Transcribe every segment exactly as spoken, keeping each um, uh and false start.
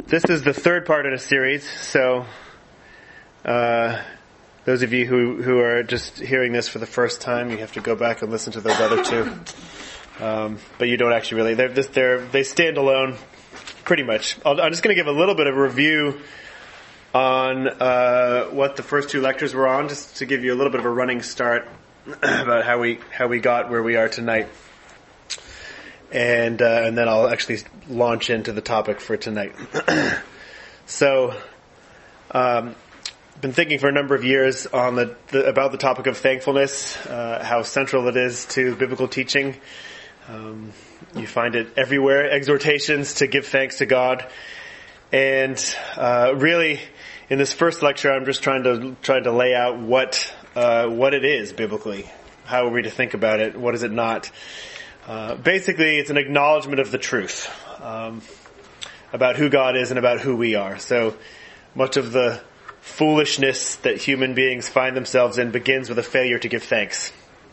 This is the third part in a series, so uh, those of you who, who are just hearing this for the first time, you have to go back and listen to those other two. Um, but you don't actually really. They're, they're, they stand alone pretty much. I'll, I'm just going to give a little bit of a review on uh, what the first two lectures were on, just to give you a little bit of a running start about how we how we got where we are tonight. And uh, and then I'll actually launch into the topic for tonight. So, um, been thinking for a number of years on the, the about the topic of thankfulness, uh, how central it is to biblical teaching. Um, you find it everywhere, exhortations to give thanks to God. And uh, really, in this first lecture, I'm just trying to trying to lay out what uh, what it is biblically. How are we to think about it? What is it not? Uh, basically, it's an acknowledgement of the truth um, about who God is and about who we are. So much of the foolishness that human beings find themselves in begins with a failure to give thanks.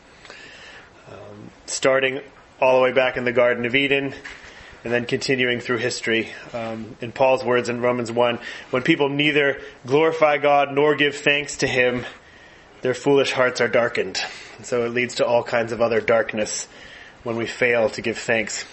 Um, starting all the way back in the Garden of Eden and then continuing through history. Um, in Paul's words in Romans one, when people neither glorify God nor give thanks to Him, their foolish hearts are darkened. And so it leads to all kinds of other darkness when we fail to give thanks.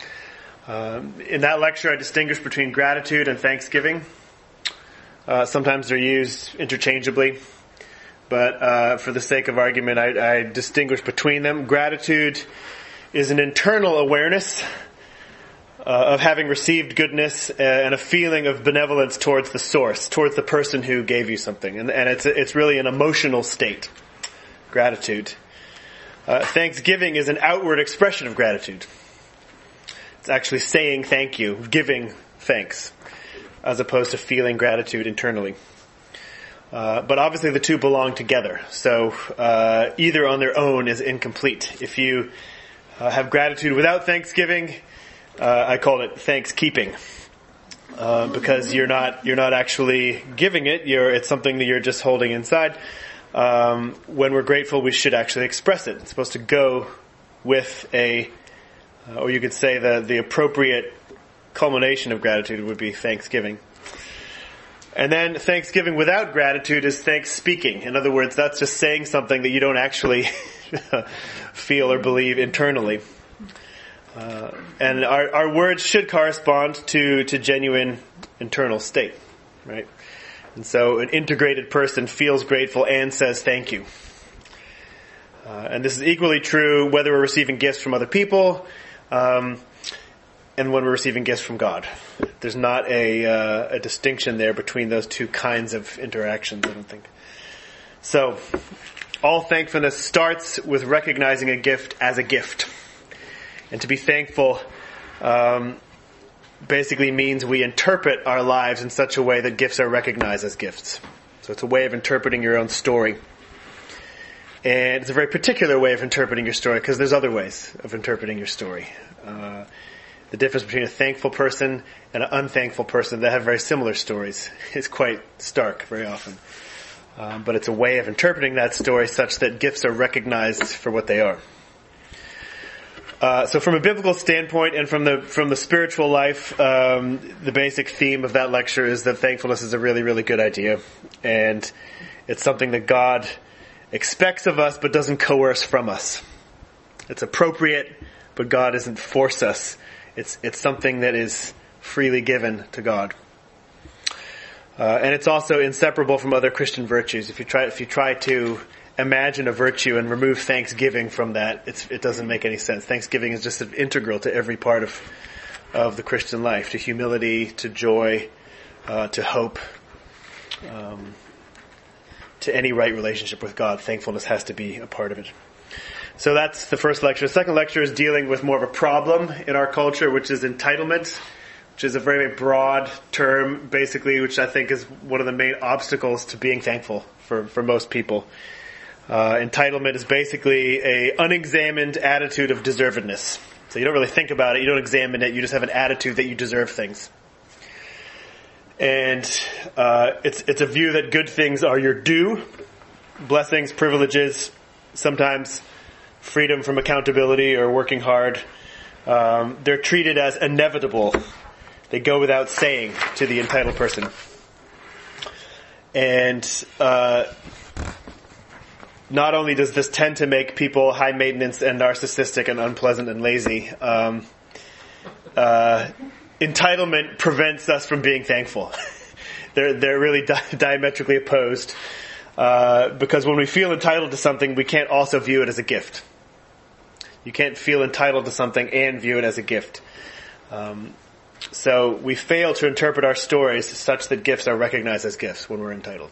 Um, in that lecture, I distinguished between gratitude and thanksgiving. Uh, sometimes they're used interchangeably, but uh, for the sake of argument, I, I distinguish between them. Gratitude is an internal awareness uh, of having received goodness and a feeling of benevolence towards the source, towards the person who gave you something, and, and it's it's really an emotional state. Gratitude. Uh, thanksgiving is an outward expression of gratitude. It's actually saying thank you, giving thanks, as opposed to feeling gratitude internally. Uh, but obviously the two belong together, so uh, either on their own is incomplete. If you uh, have gratitude without thanksgiving, uh, I call it thankskeeping, uh, because you're not you're not actually giving it. You're it's something that you're just holding inside. Um, when we're grateful, we should actually express it. It's supposed to go with a, uh, or you could say the, the appropriate culmination of gratitude would be thanksgiving. And then thanksgiving without gratitude is thanks speaking. In other words, that's just saying something that you don't actually feel or believe internally. Uh, and our, our words should correspond to, to genuine internal state, right? And so an integrated person feels grateful and says thank you. Uh, and this is equally true whether we're receiving gifts from other people um, and when we're receiving gifts from God. There's not a, uh, a distinction there between those two kinds of interactions, I don't think. So, all thankfulness starts with recognizing a gift as a gift. And to be thankful um basically means we interpret our lives in such a way that gifts are recognized as gifts. So it's a way of interpreting your own story. And it's a very particular way of interpreting your story because there's other ways of interpreting your story. Uh, the difference between a thankful person and an unthankful person that have very similar stories is quite stark very often. Um, but it's a way of interpreting that story such that gifts are recognized for what they are. Uh, so from a biblical standpoint and from the from the spiritual life, um, the basic theme of that lecture is that thankfulness is a really, really good idea. And it's something that God expects of us but doesn't coerce from us. It's appropriate, but God doesn't force us. It's it's something that is freely given to God. Uh, and it's also inseparable from other Christian virtues. If you try if you try to imagine a virtue and remove thanksgiving from that, it's, it doesn't make any sense. Thanksgiving is just integral to every part of of the Christian life, to humility, to joy, uh, to hope, um, to any right relationship with God. Thankfulness has to be a part of it. So that's the first lecture. The second lecture is dealing with more of a problem in our culture, which is entitlement, which is a very, very broad term, basically, which I think is one of the main obstacles to being thankful for, for most people. Uh, entitlement is basically a unexamined attitude of deservedness. So you don't really think about it, you don't examine it, you just have an attitude that you deserve things. And uh, it's it's a view that good things are your due, blessings, privileges, sometimes freedom from accountability or working hard. Um, they're treated as inevitable They go without saying to the entitled person. And uh, not only does this tend to make people high maintenance and narcissistic and unpleasant and lazy, um, uh, entitlement prevents us from being thankful. they're they're really di- diametrically opposed. Uh, because when we feel entitled to something, we can't also view it as a gift. You can't feel entitled to something and view it as a gift. Um, so we fail to interpret our stories such that gifts are recognized as gifts when we're entitled.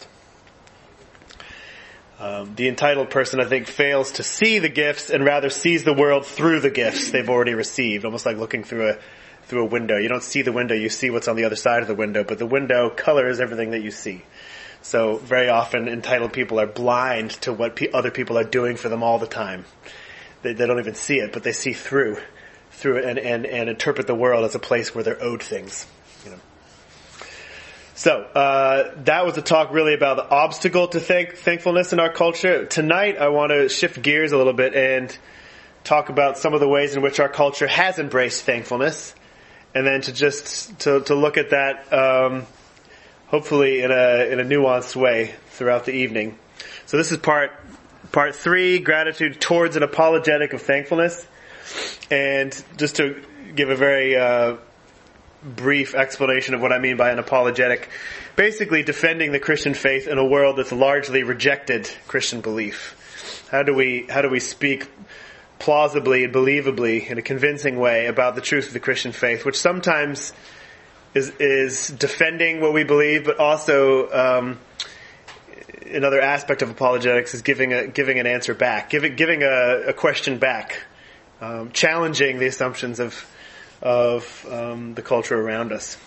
Um, the entitled person, I think, fails to see the gifts and rather sees the world through the gifts they've already received, almost like looking through a through a window. You don't see the window, you see what's on the other side of the window, but the window colors everything that you see. So very often entitled people are blind to what pe- other people are doing for them all the time. They, they don't even see it, but they see through through it and, and, and interpret the world as a place where they're owed things. You know. So uh, that was a talk really about the obstacle to thank, thankfulness in our culture. Tonight I want to shift gears a little bit and talk about some of the ways in which our culture has embraced thankfulness, and then to just to, to look at that um, hopefully in a in a nuanced way throughout the evening. So this is part part three, gratitude towards an apologetic of thankfulness. And just to give a very uh, brief explanation of what I mean by an apologetic, basically defending the Christian faith in a world that's largely rejected Christian belief. How do we how do we speak plausibly and believably in a convincing way about the truth of the Christian faith, which sometimes is is defending what we believe, but also um, another aspect of apologetics is giving a giving an answer back, giving giving a, a question back, um, challenging the assumptions of of um, the culture around us.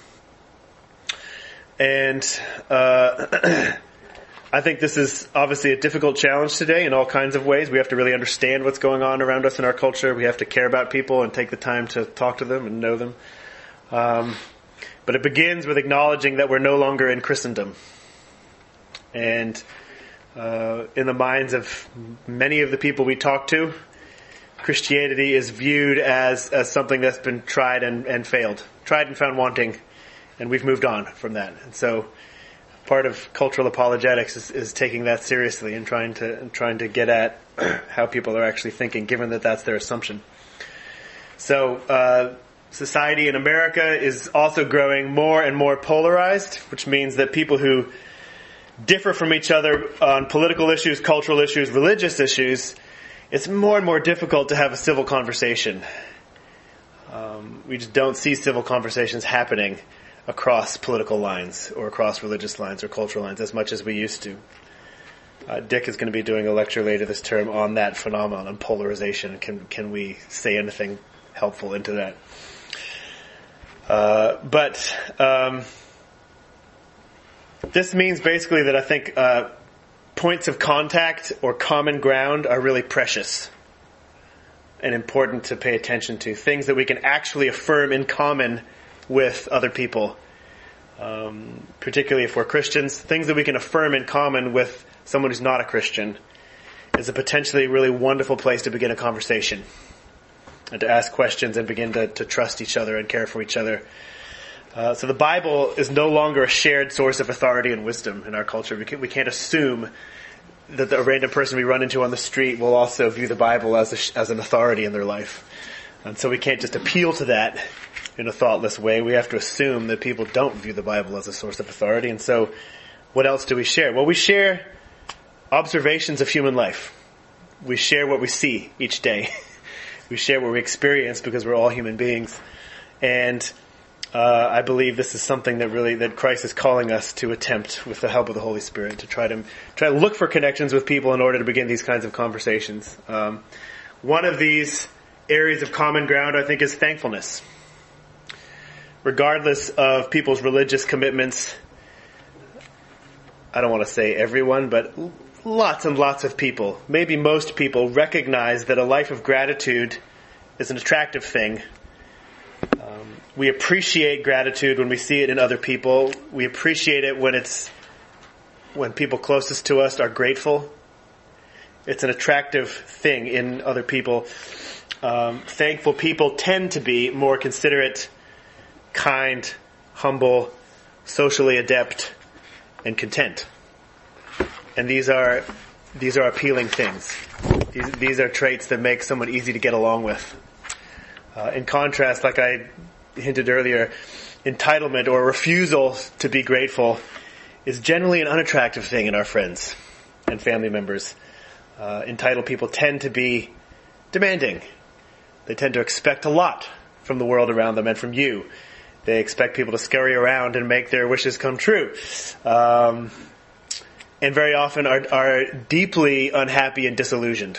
And uh, I think this is obviously a difficult challenge today in all kinds of ways. We have to really understand what's going on around us in our culture. We have to care about people and take the time to talk to them and know them. Um, But it begins with acknowledging that we're no longer in Christendom. And uh, in the minds of many of the people we talk to, Christianity is viewed as, as something that's been tried and, and failed, tried and found wanting, and we've moved on from that. And so part of cultural apologetics is, is taking that seriously and trying to and trying to get at how people are actually thinking, given that that's their assumption. So uh society in America is also growing more and more polarized, which means that people who differ from each other on political issues, cultural issues, religious issues, it's more and more difficult to have a civil conversation. Um, we just don't see civil conversations happening across political lines or across religious lines or cultural lines as much as we used to. Uh, Dick is going to be doing a lecture later this term on that phenomenon, on polarization. Can, can we say anything helpful into that? Uh, but um, this means basically that I think uh, points of contact or common ground are really precious and important to pay attention to. Things that we can actually affirm in common with other people, um, particularly if we're Christians. Things that we can affirm in common with someone who's not a Christian is a potentially really wonderful place to begin a conversation. And to ask questions and begin to, to trust each other and care for each other. Uh, so the Bible is no longer a shared source of authority and wisdom in our culture. We, can, we can't assume that the, a random person we run into on the street will also view the Bible as a, as an authority in their life. And so we can't just appeal to that in a thoughtless way. We have to assume that people don't view the Bible as a source of authority. And so what else do we share? Well, we share observations of human life. We share what we see each day. We share what we experience because we're all human beings. And uh, I believe this is something that really, that Christ is calling us to attempt with the help of the Holy Spirit, to try to try to look for connections with people in order to begin these kinds of conversations. Um, one of these areas of common ground, I think, is thankfulness. Regardless of people's religious commitments, I don't want to say everyone, but lots and lots of people, maybe most people, recognize that a life of gratitude is an attractive thing. Um, we appreciate gratitude when we see it in other people. We appreciate it when it's when people closest to us are grateful. It's an attractive thing in other people. Um, thankful people tend to be more considerate kind, humble, socially adept, and content. And these are these are appealing things. These, these are traits that make someone easy to get along with. Uh, in contrast, like I hinted earlier, entitlement or refusal to be grateful is generally an unattractive thing in our friends and family members. Uh, entitled people tend to be demanding. They tend to expect a lot from the world around them and from you. They expect people to scurry around and make their wishes come true. Um, and very often are, are deeply unhappy and disillusioned.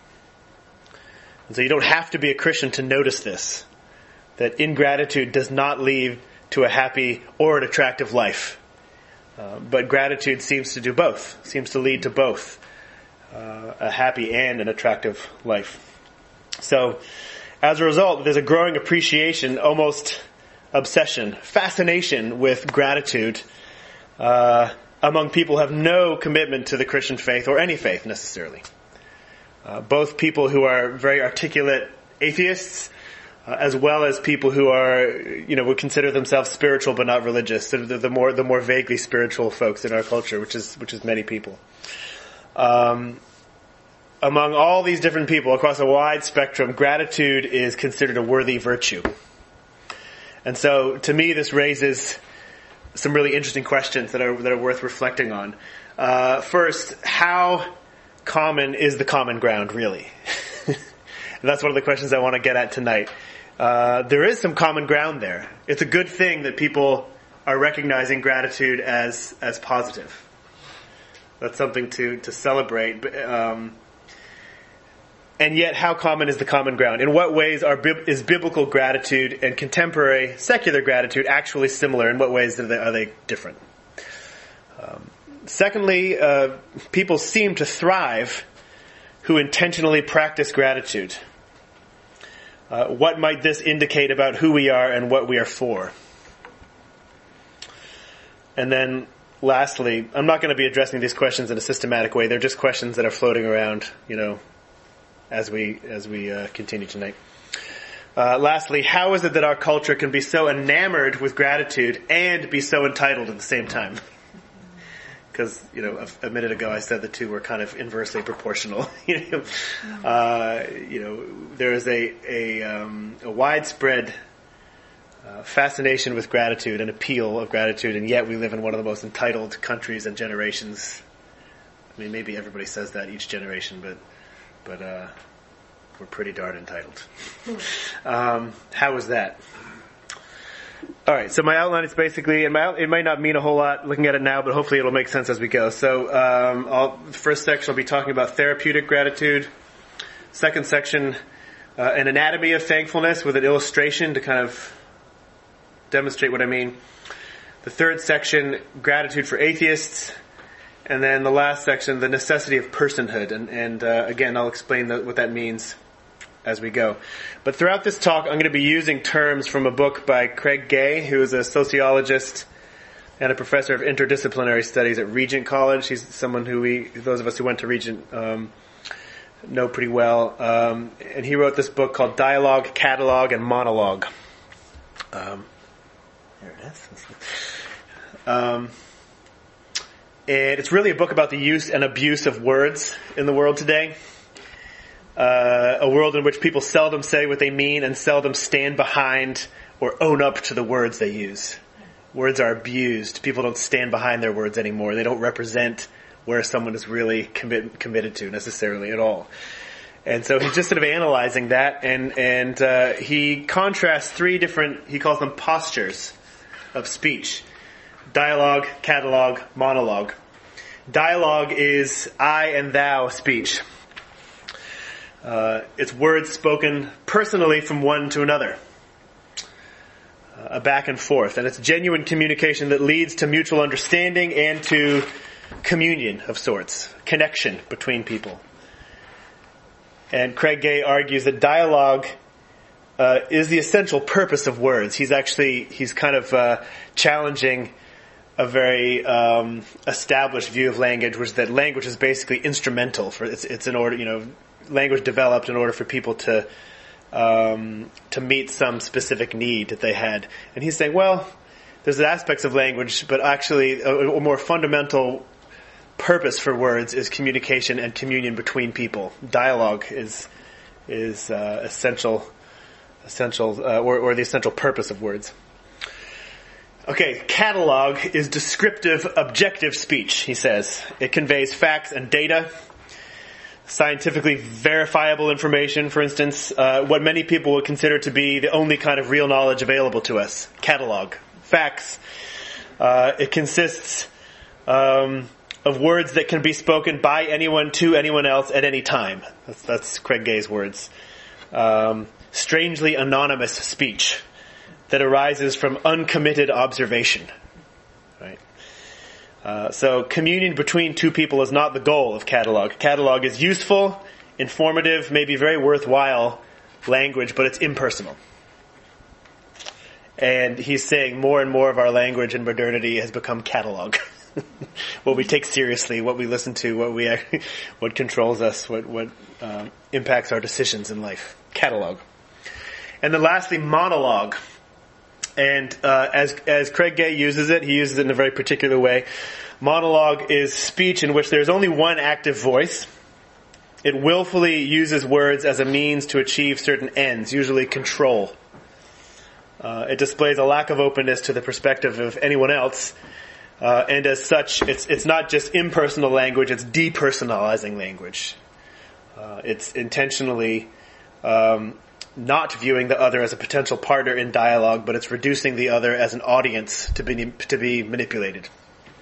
And so you don't have to be a Christian to notice this, that ingratitude does not lead to a happy or an attractive life. Uh, but gratitude seems to do both, seems to lead to both uh, a happy and an attractive life. So, as a result, there's a growing appreciation, almost obsession, fascination with gratitude uh, among people who have no commitment to the Christian faith or any faith necessarily. Uh, both people who are very articulate atheists, uh, as well as people who are, you know, would consider themselves spiritual but not religious. So the, the more the more vaguely spiritual folks in our culture, which is which is many people. Um, among all these different people across a wide spectrum, gratitude is considered a worthy virtue. And so, to me, this raises some really interesting questions that are that are worth reflecting on. Uh, first, how common is the common ground, really? And that's one of the questions I want to get at tonight. Uh, there is some common ground there. It's a good thing that people are recognizing gratitude as as positive. That's something to to celebrate. Um, and yet, how common is the common ground? In what ways are is biblical gratitude and contemporary secular gratitude actually similar? In what ways are they, are they different? Um, secondly, uh, people seem to thrive who intentionally practice gratitude. Uh, what might this indicate about who we are and what we are for? And then, lastly, I'm not going to be addressing these questions in a systematic way. They're just questions that are floating around, you know, as we as we uh, continue tonight. Uh, lastly, how is it that our culture can be so enamored with gratitude and be so entitled at the same time? Because, you know, a, a minute ago I said the two were kind of inversely proportional. you know, uh, you know, there is a a, um, a widespread uh, fascination with gratitude and appeal of gratitude, and yet we live in one of the most entitled countries and generations. I mean, maybe everybody says that each generation, but but uh, we're pretty darn entitled. um, how is that? All right, so my outline is basically, and my, it might not mean a whole lot looking at it now, but hopefully it'll make sense as we go. So, um, I'll, first section I'll be talking about therapeutic gratitude. Second section, uh, an anatomy of thankfulness with an illustration to kind of demonstrate what I mean. The third section, gratitude for atheists. And then the last section, the necessity of personhood. And, and uh, again, I'll explain the, what that means as we go. But throughout this talk, I'm going to be using terms from a book by Craig Gay, who is a sociologist and a professor of interdisciplinary studies at Regent College. He's someone who we, those of us who went to Regent, um, know pretty well. Um, and he wrote this book called Dialogue, Catalog, and Monologue. Um, there it is. Um, and it's really a book about the use and abuse of words in the world today. Uh, a world in which people seldom say what they mean and seldom stand behind or own up to the words they use. Words are abused. People don't stand behind their words anymore. They don't represent where someone is really commit, committed to necessarily at all. And so he's just sort of analyzing that, and and uh, he contrasts three different, he calls them postures of speech. Dialogue, catalog, monologue. Dialogue is I and thou speech. Uh, it's words spoken personally from one to another. Uh, a back and forth. And it's genuine communication that leads to mutual understanding and to communion of sorts. Connection between people. And Craig Gay argues that dialogue uh, is the essential purpose of words. He's actually, he's kind of uh, challenging a very um, established view of language, which is that language is basically instrumental for, it's, it's in order, you know, language developed in order for people to um, to meet some specific need that they had. And he's saying, well, there's aspects of language, but actually a, a more fundamental purpose for words is communication and communion between people. Dialogue is is uh, essential, essential, uh, or, or the essential purpose of words. Okay, catalog is descriptive, objective speech, he says. It conveys facts and data, scientifically verifiable information, for instance, uh, what many people would consider to be the only kind of real knowledge available to us. Catalog. Facts. Uh, it consists um, of words that can be spoken by anyone to anyone else at any time. That's, that's Craig Gay's words. Um, strangely anonymous speech that arises from uncommitted observation. Right? Uh, so communion between two people is not the goal of catalog. Catalog is useful, informative, maybe very worthwhile language, but it's impersonal. And he's saying more and more of our language in modernity has become catalog. What we take seriously, what we listen to, what we, what controls us, what, what um, impacts our decisions in life. Catalog. And then lastly, monologue. And uh, as as Craig Gay uses it, he uses it in a very particular way. Monologue is speech in which there's only one active voice. It willfully uses words as a means to achieve certain ends, usually control. Uh, it displays a lack of openness to the perspective of anyone else. Uh, and as such, it's it's not just impersonal language, it's depersonalizing language. Uh, it's intentionally um, not viewing the other as a potential partner in dialogue, but it's reducing the other as an audience to be to be manipulated.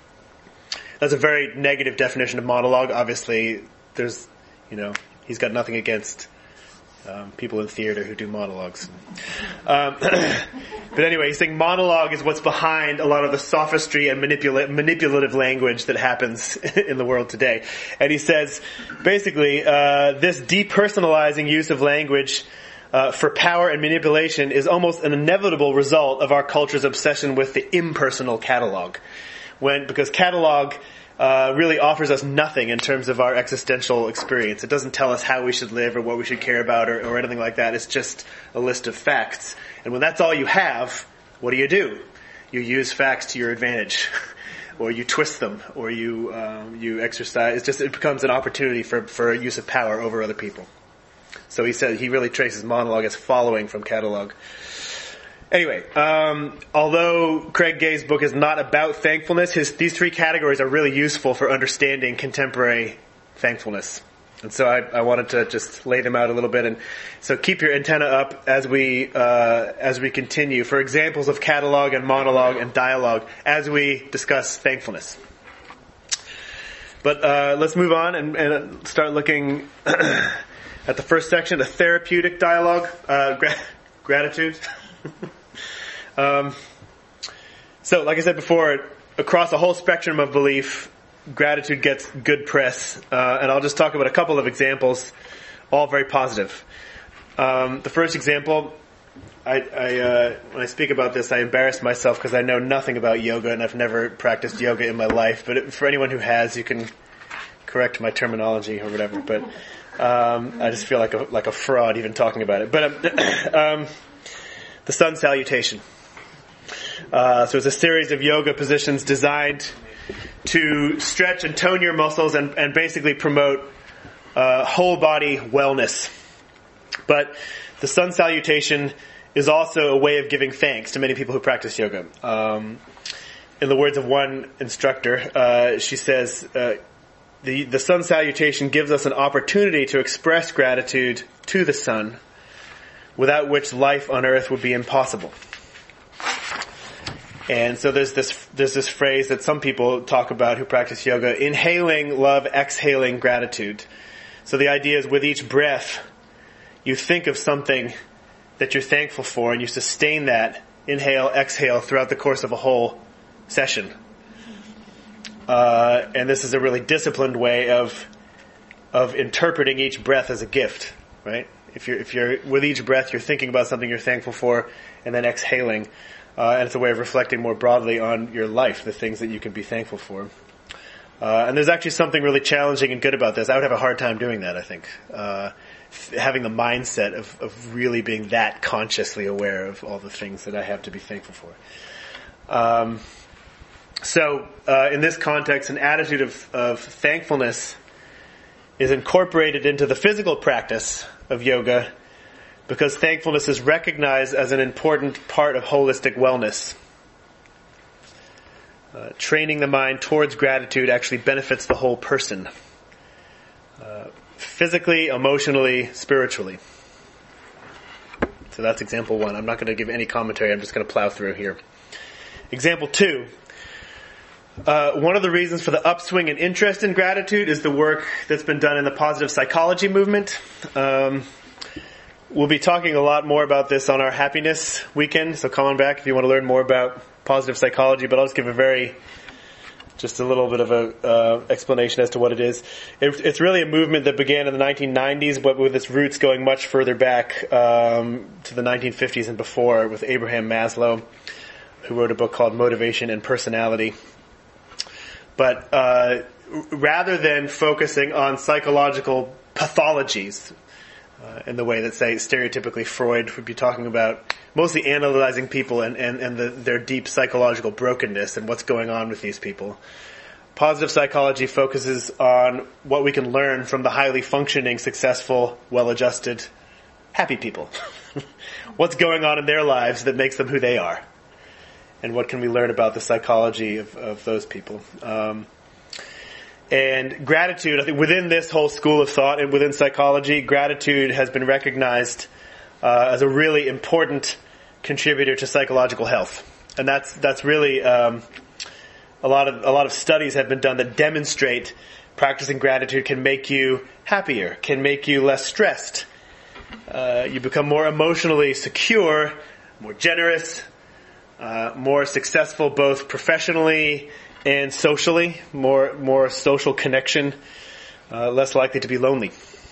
That's a very negative definition of monologue. Obviously, there's, you know, he's got nothing against um, people in theater who do monologues. Um, but anyway, he's saying monologue is what's behind a lot of the sophistry and manipula- manipulative language that happens in the world today. And he says, basically, uh, this depersonalizing use of language Uh, for power and manipulation is almost an inevitable result of our culture's obsession with the impersonal catalog. When, because catalog uh, really offers us nothing in terms of our existential experience. It doesn't tell us how we should live or what we should care about or, or anything like that. It's just a list of facts. And when that's all you have, what do you do? You use facts to your advantage. Or you twist them, or you um, you exercise. It's just, it becomes an opportunity for, for use of power over other people. So he said he really traces monologue as following from catalog. Anyway, um, although Craig Gay's book is not about thankfulness, his these three categories are really useful for understanding contemporary thankfulness. And so I, I wanted to just lay them out a little bit. And so keep your antenna up as we uh, as we continue for examples of catalog and monologue and dialogue as we discuss thankfulness. But uh, let's move on and, and start looking at the first section, the therapeutic dialogue, uh, gra- gratitude. um, so, like I said before, across a whole spectrum of belief, gratitude gets good press. Uh, and I'll just talk about a couple of examples, all very positive. Um, the first example, I, I uh, when I speak about this, I embarrass myself because I know nothing about yoga and I've never practiced yoga in my life. But it, for anyone who has, you can correct my terminology or whatever. But Um, I just feel like a like a fraud even talking about it. But um, um, the sun salutation. Uh, so it's a series of yoga positions designed to stretch and tone your muscles and, and basically promote uh, whole body wellness. But the sun salutation is also a way of giving thanks to many people who practice yoga. Um, in the words of one instructor, uh, she says, Uh, The, the sun salutation gives us an opportunity to express gratitude to the sun, without which life on earth would be impossible. And so there's this there's this phrase that some people talk about who practice yoga: inhaling love, exhaling gratitude. So the idea is with each breath, you think of something that you're thankful for, and you sustain that inhale, exhale throughout the course of a whole session. Uh, and this is a really disciplined way of of interpreting each breath as a gift, right? If you're if you're with each breath, you're thinking about something you're thankful for, and then exhaling, uh, and it's a way of reflecting more broadly on your life, the things that you can be thankful for. Uh, and there's actually something really challenging and good about this. I would have a hard time doing that, I think. Uh, having the mindset of, of really being that consciously aware of all the things that I have to be thankful for. Um, so, uh, in this context, an attitude of, of thankfulness is incorporated into the physical practice of yoga because thankfulness is recognized as an important part of holistic wellness. Uh, training the mind towards gratitude actually benefits the whole person. Uh, physically, emotionally, spiritually. So that's example one. I'm not going to give any commentary. I'm just going to plow through here. Example two. Uh, one of the reasons for the upswing in interest in gratitude is the work that's been done in the positive psychology movement. Um, we'll be talking a lot more about this on our happiness weekend, so come on back if you want to learn more about positive psychology, but I'll just give a very, just a little bit of a uh, explanation as to what it is. It, it's really a movement that began in the nineteen nineties, but with its roots going much further back um, to the nineteen fifties and before, with Abraham Maslow, who wrote a book called Motivation and Personality. But uh, rather than focusing on psychological pathologies, uh, in the way that, say, stereotypically Freud would be talking about, mostly analyzing people and, and, and the, their deep psychological brokenness and what's going on with these people, positive psychology focuses on what we can learn from the highly functioning, successful, well-adjusted, happy people. What's going on in their lives that makes them who they are? And what can we learn about the psychology of, of those people? Um, and gratitude, I think within this whole school of thought and within psychology, gratitude has been recognized uh, as a really important contributor to psychological health. And that's that's really um, a lot of a lot of studies have been done that demonstrate practicing gratitude can make you happier, can make you less stressed. Uh, you become more emotionally secure, more generous, Uh, more successful both professionally and socially, more more social connection, uh, less likely to be lonely.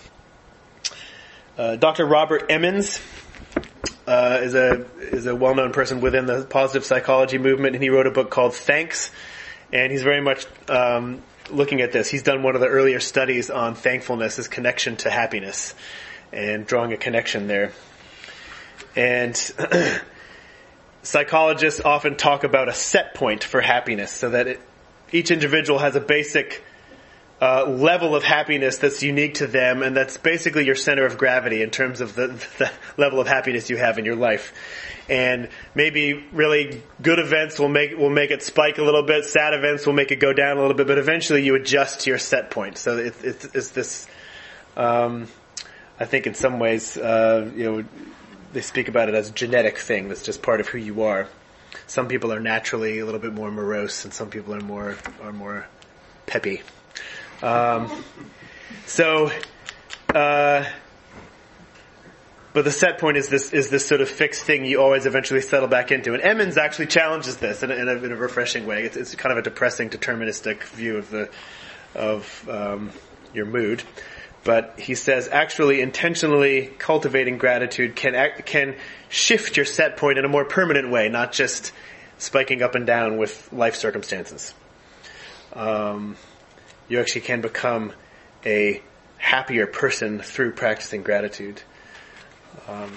Uh, Doctor Robert Emmons uh, is a is a well-known person within the positive psychology movement, and he wrote a book called Thanks, and he's very much um, looking at this. He's done one of the earlier studies on thankfulness, his connection to happiness, and drawing a connection there. And psychologists often talk about a set point for happiness, so that it, each individual has a basic uh, level of happiness that's unique to them, and that's basically your center of gravity in terms of the, the level of happiness you have in your life. And maybe really good events will make will make it spike a little bit, sad events will make it go down a little bit, but eventually you adjust to your set point. So it, it, it's this, um, I think in some ways, uh, you know, they speak about it as a genetic thing that's just part of who you are. Some people are naturally a little bit more morose, and some people are more are more peppy. Um, so, uh, but the set point is this is this sort of fixed thing you always eventually settle back into. And Emmons actually challenges this in a, in a, in a refreshing way. It's, it's kind of a depressing, deterministic view of the of um, your mood. But he says actually intentionally cultivating gratitude can act, can shift your set point in a more permanent way, not just spiking up and down with life circumstances. Um, you actually can become a happier person through practicing gratitude. Um,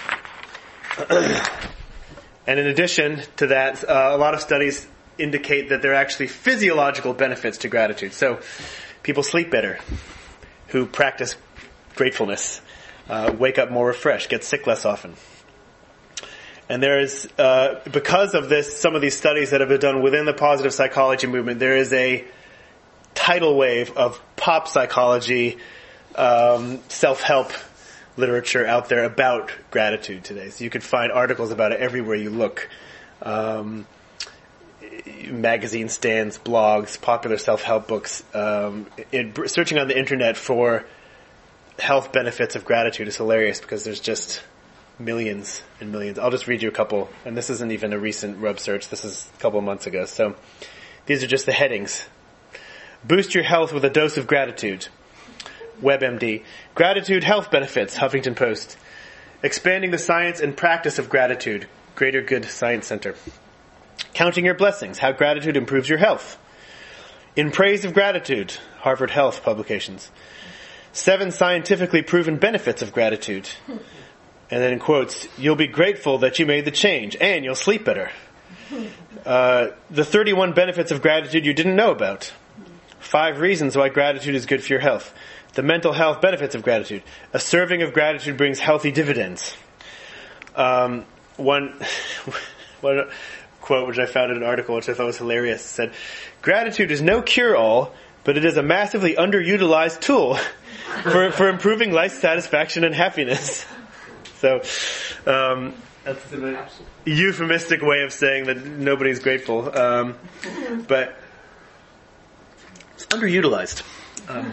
and in addition to that, uh, a lot of studies indicate that there are actually physiological benefits to gratitude. So people sleep better who practice gratefulness, uh, wake up more refreshed, get sick less often. And there is, uh, because of this, some of these studies that have been done within the positive psychology movement, there is a tidal wave of pop psychology, um, self-help literature out there about gratitude today. So you can find articles about it everywhere you look. Um, magazine stands, blogs, popular self-help books. Um, it, searching on the internet for health benefits of gratitude is hilarious because there's just millions and millions. I'll just read you a couple, and this isn't even a recent Rub search. This is a couple of months ago. So these are just the headings. Boost your health with a dose of gratitude. WebMD. Gratitude health benefits. Huffington Post. Expanding the science and practice of gratitude. Greater Good Science Center. Counting your blessings. How gratitude improves your health. In Praise of Gratitude. Harvard Health Publications. Seven scientifically proven benefits of gratitude. And then in quotes, you'll be grateful that you made the change, and you'll sleep better. Uh, the thirty-one benefits of gratitude you didn't know about. Five reasons why gratitude is good for your health. The mental health benefits of gratitude. A serving of gratitude brings healthy dividends. Um, one, one quote which I found in an article which I thought was hilarious said, gratitude is no cure-all, but it is a massively underutilized tool for, for improving life satisfaction and happiness. So, um, that's a euphemistic way of saying that nobody's grateful. Um, but it's underutilized. Um,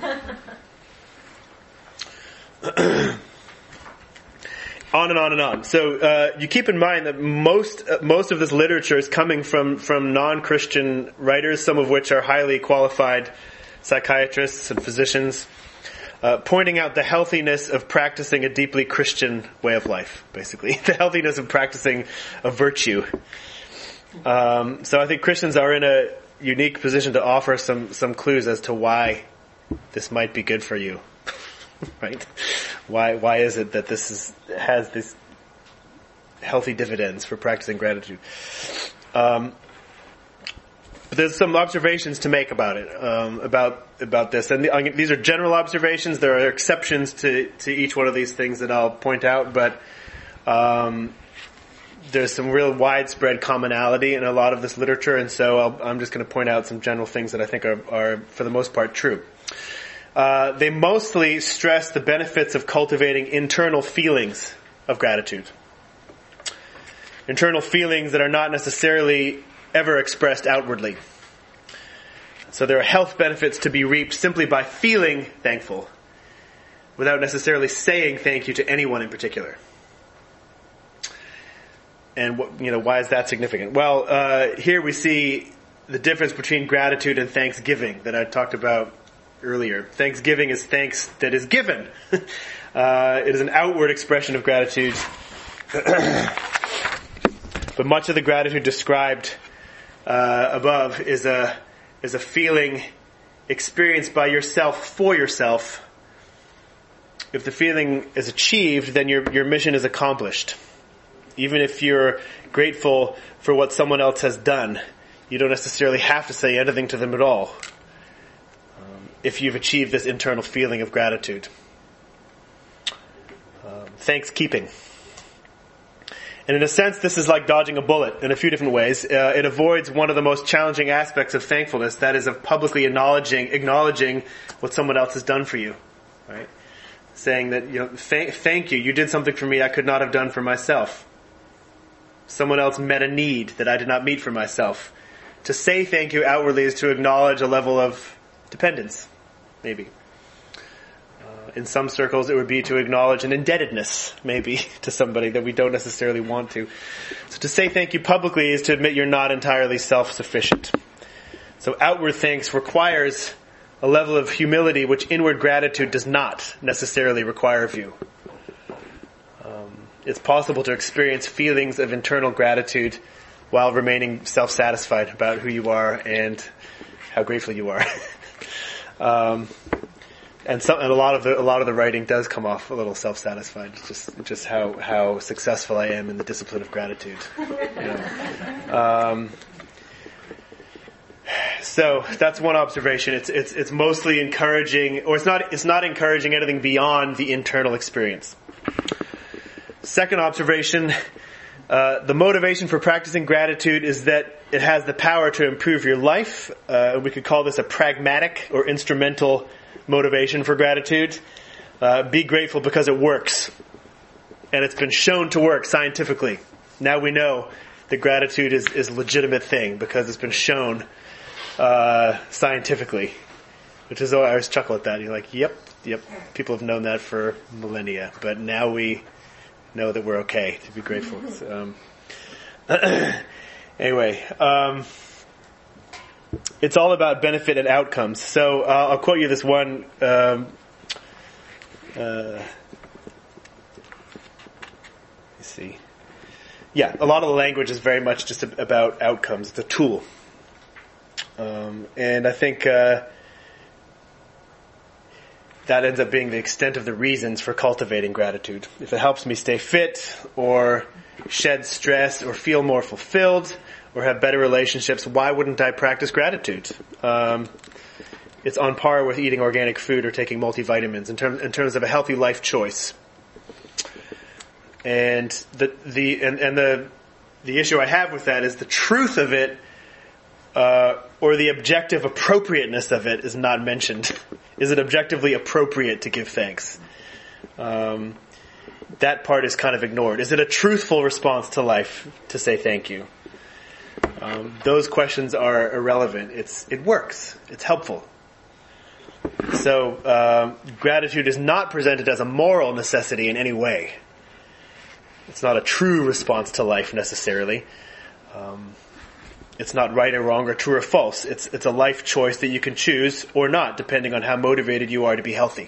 on and on and on. So uh, you keep in mind that most uh, most of this literature is coming from, from non-Christian writers, some of which are highly qualified psychiatrists and physicians, uh, pointing out the healthiness of practicing a deeply Christian way of life, basically. The healthiness of practicing a virtue. Um, so I think Christians are in a unique position to offer some, some clues as to why this might be good for you. Right? Why why is it that this is has this healthy dividends for practicing gratitude? Um, but there's some observations to make about it, um, about about this, and the, these are general observations. There are exceptions to to each one of these things that I'll point out, but um, there's some real widespread commonality in a lot of this literature, and so I'll, I'm just going to point out some general things that I think are, are for the most part true. Uh, they mostly stress the benefits of cultivating internal feelings of gratitude. Internal feelings that are not necessarily ever expressed outwardly. So there are health benefits to be reaped simply by feeling thankful, without necessarily saying thank you to anyone in particular. And what, you know, why is that significant? Well, uh, here we see the difference between gratitude and thanksgiving that I talked about earlier. Thanksgiving is thanks that is given. uh, it is an outward expression of gratitude. But much of the gratitude described uh, above is a is a feeling experienced by yourself for yourself. If the feeling is achieved, then your your mission is accomplished. Even if you're grateful for what someone else has done, you don't necessarily have to say anything to them at all. If you've achieved this internal feeling of gratitude. Um, thankskeeping. And in a sense, this is like dodging a bullet in a few different ways. Uh, it avoids one of the most challenging aspects of thankfulness, that is of publicly acknowledging acknowledging what someone else has done for you. Right? Saying that, you know, th- thank you, you did something for me I could not have done for myself. Someone else met a need that I did not meet for myself. To say thank you outwardly is to acknowledge a level of dependence. Maybe. Uh, in some circles it would be to acknowledge an indebtedness, maybe, to somebody that we don't necessarily want to. So to say thank you publicly is to admit you're not entirely self-sufficient. So outward thanks requires a level of humility which inward gratitude does not necessarily require of you. Um, it's possible to experience feelings of internal gratitude while remaining self-satisfied about who you are and how grateful you are. Um, and, some, and a lot of the a lot of the writing does come off a little self-satisfied. It's just just how how successful I am in the discipline of gratitude. You know? um, so that's one observation. It's it's it's mostly encouraging, or it's not it's not encouraging anything beyond the internal experience. Second observation. Uh, the motivation for practicing gratitude is that it has the power to improve your life. Uh, we could call this a pragmatic or instrumental motivation for gratitude. Uh, be grateful because it works. And it's been shown to work scientifically. Now we know that gratitude is, is a legitimate thing because it's been shown uh, scientifically. Which is, oh, I always chuckle at that. You're like, yep, yep, people have known that for millennia. But now we know that we're okay to be grateful. Um, anyway, um, it's all about benefit and outcomes. So uh, I'll quote you this one. Um, uh, let's see. Yeah, a lot of the language is very much just about outcomes. It's a tool, um, and I think. Uh, that ends up being the extent of the reasons for cultivating gratitude. If it helps me stay fit, or shed stress, or feel more fulfilled, or have better relationships, why wouldn't I practice gratitude? Um, it's on par with eating organic food or taking multivitamins in, term, in terms of a healthy life choice. And the the and, and the the issue I have with that is the truth of it, uh, or the objective appropriateness of it, is not mentioned. Is it objectively appropriate to give thanks? Um, that part is kind of ignored. Is it a truthful response to life to say thank you? Um, those questions are irrelevant. It's it works. It's helpful. So uh, gratitude is not presented as a moral necessity in any way. It's not a true response to life necessarily. Um, it's not right or wrong or true or false. It's it's a life choice that you can choose or not, depending on how motivated you are to be healthy.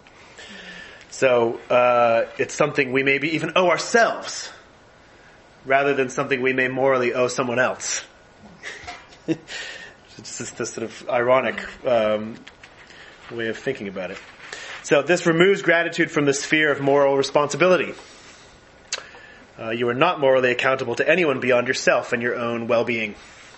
So uh, it's something we maybe even owe ourselves, rather than something we may morally owe someone else. It's just this sort of ironic um, way of thinking about it. So this removes gratitude from the sphere of moral responsibility. Uh, you are not morally accountable to anyone beyond yourself and your own well-being.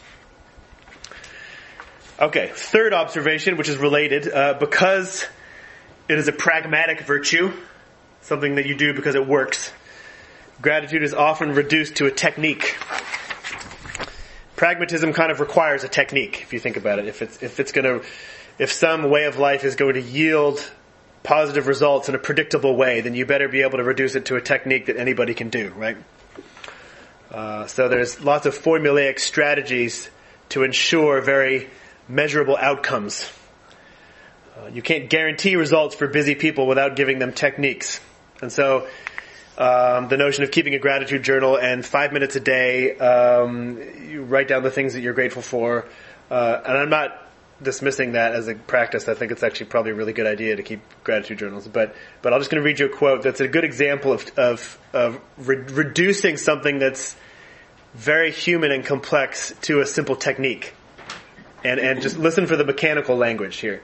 Okay, third observation, which is related, uh, because it is a pragmatic virtue, something that you do because it works, gratitude is often reduced to a technique. Pragmatism kind of requires a technique, if you think about it. If it's if it's going to, if some way of life is going to yield positive results in a predictable way, then you better be able to reduce it to a technique that anybody can do, right? Uh, so there's lots of formulaic strategies to ensure very measurable outcomes. Uh, you can't guarantee results for busy people without giving them techniques. And so um, the notion of keeping a gratitude journal and five minutes a day, um, you write down the things that you're grateful for. Uh, and I'm not dismissing that as a practice. I think it's actually probably a really good idea to keep gratitude journals. But but I'm just going to read you a quote that's a good example of of, of re- reducing something that's very human and complex to a simple technique. And and just listen for the mechanical language here.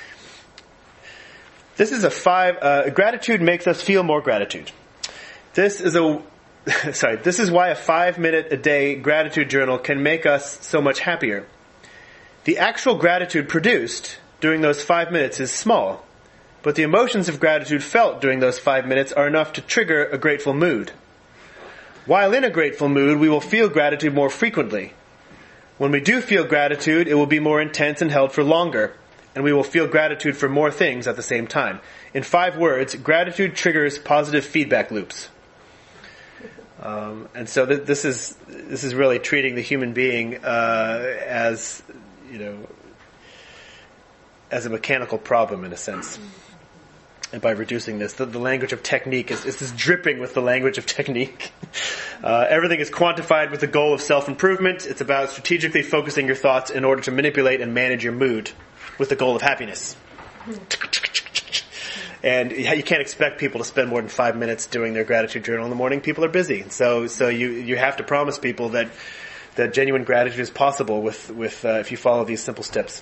This is a five. Uh, gratitude makes us feel more gratitude. This is a sorry. This is why a five minute a day gratitude journal can make us so much happier. The actual gratitude produced during those five minutes is small, but the emotions of gratitude felt during those five minutes are enough to trigger a grateful mood. While in a grateful mood, we will feel gratitude more frequently. When we do feel gratitude, it will be more intense and held for longer, and we will feel gratitude for more things at the same time. In five words, gratitude triggers positive feedback loops. Um, and so th- this is this is really treating the human being uh, as you know, as a mechanical problem in a sense. And by reducing this, the, the language of technique is, is this dripping with the language of technique. Uh, everything is quantified with the goal of self-improvement. It's about strategically focusing your thoughts in order to manipulate and manage your mood with the goal of happiness. And you can't expect people to spend more than five minutes doing their gratitude journal in the morning. People are busy. So, so you, you have to promise people that that genuine gratitude is possible with, with uh, if you follow these simple steps.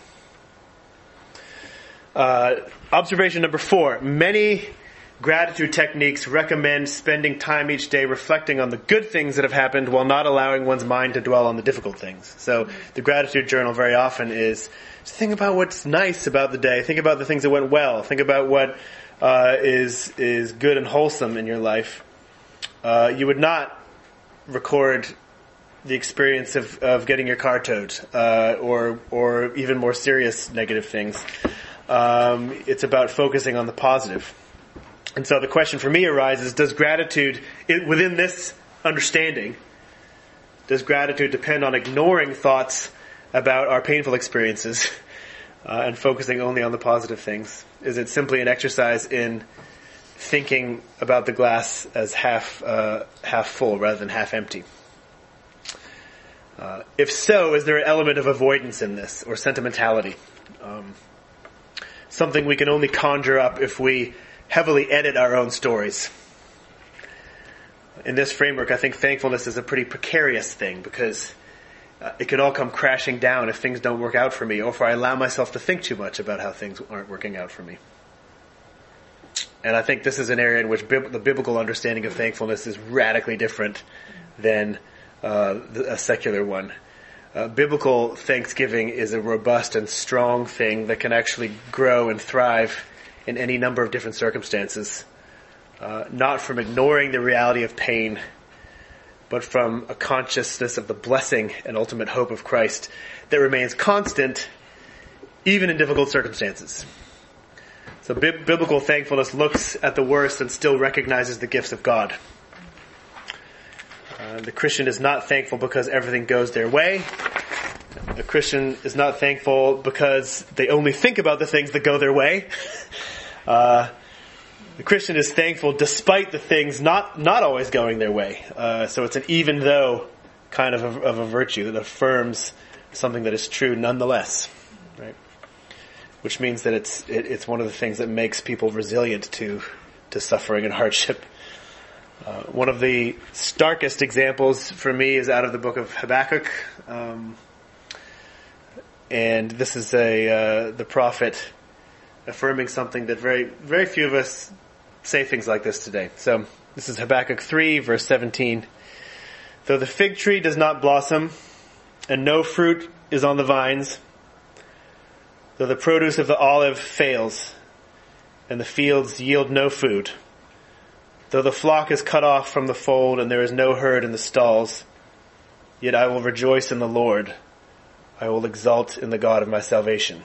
Uh, observation number four. Many gratitude techniques recommend spending time each day reflecting on the good things that have happened while not allowing one's mind to dwell on the difficult things. So the gratitude journal very often is think about what's nice about the day. Think about the things that went well. Think about what uh, is is good and wholesome in your life. Uh, you would not record the experience of, of getting your car towed, uh, or or even more serious negative things. Um, it's about focusing on the positive. And so the question for me arises, does gratitude, it, within this understanding, does gratitude depend on ignoring thoughts about our painful experiences uh, and focusing only on the positive things? Is it simply an exercise in thinking about the glass as half uh, half full rather than half empty? Uh, if so, is there an element of avoidance in this, or sentimentality? Um, something we can only conjure up if we heavily edit our own stories. In this framework, I think thankfulness is a pretty precarious thing, because uh, it can all come crashing down if things don't work out for me, or if I allow myself to think too much about how things aren't working out for me. and I think this is an area in which bib- the biblical understanding of thankfulness is radically different than uh, the, a secular one. Uh, biblical thanksgiving is a robust and strong thing that can actually grow and thrive in any number of different circumstances. Uh, not from ignoring the reality of pain, but from a consciousness of the blessing and ultimate hope of Christ that remains constant even in difficult circumstances. So bi- biblical thankfulness looks at the worst and still recognizes the gifts of God. Uh, the Christian is not thankful because everything goes their way. The Christian is not thankful because they only think about the things that go their way. Uh, the Christian is thankful despite the things not, not always going their way. Uh, so it's an even though kind of a, of a virtue that affirms something that is true nonetheless, right? Which means that it's it, it's one of the things that makes people resilient to to suffering and hardship. Uh, one of the starkest examples for me is out of the book of Habakkuk, um, and this is a uh, the prophet affirming something that very very few of us say things like this today. So this is Habakkuk three, verse seventeen. Though the fig tree does not blossom, and no fruit is on the vines, though the produce of the olive fails, and the fields yield no food, though the flock is cut off from the fold, and there is no herd in the stalls, yet I will rejoice in the Lord. I will exult in the God of my salvation.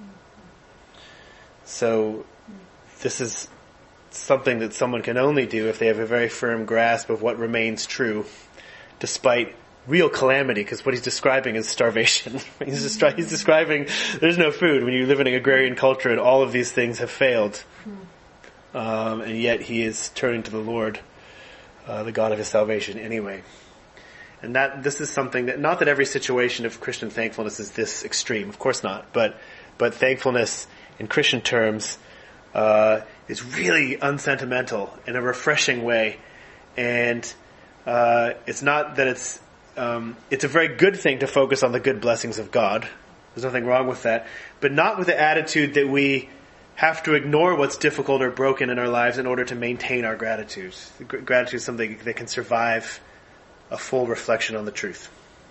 So, this is something that someone can only do if they have a very firm grasp of what remains true, despite real calamity, because what he's describing is starvation. he's, destri- he's describing there's no food when you live in an agrarian culture and all of these things have failed. Um, and yet he is turning to the Lord, uh, the God of his salvation anyway. And that this is something that, not that every situation of Christian thankfulness is this extreme, of course not, but but thankfulness in Christian terms uh, is really unsentimental in a refreshing way. And uh, it's not that it's Um, it's a very good thing to focus on the good blessings of God. There's nothing wrong with that. But not with the attitude that we have to ignore what's difficult or broken in our lives in order to maintain our gratitude. Gratitude is something that can survive a full reflection on the truth.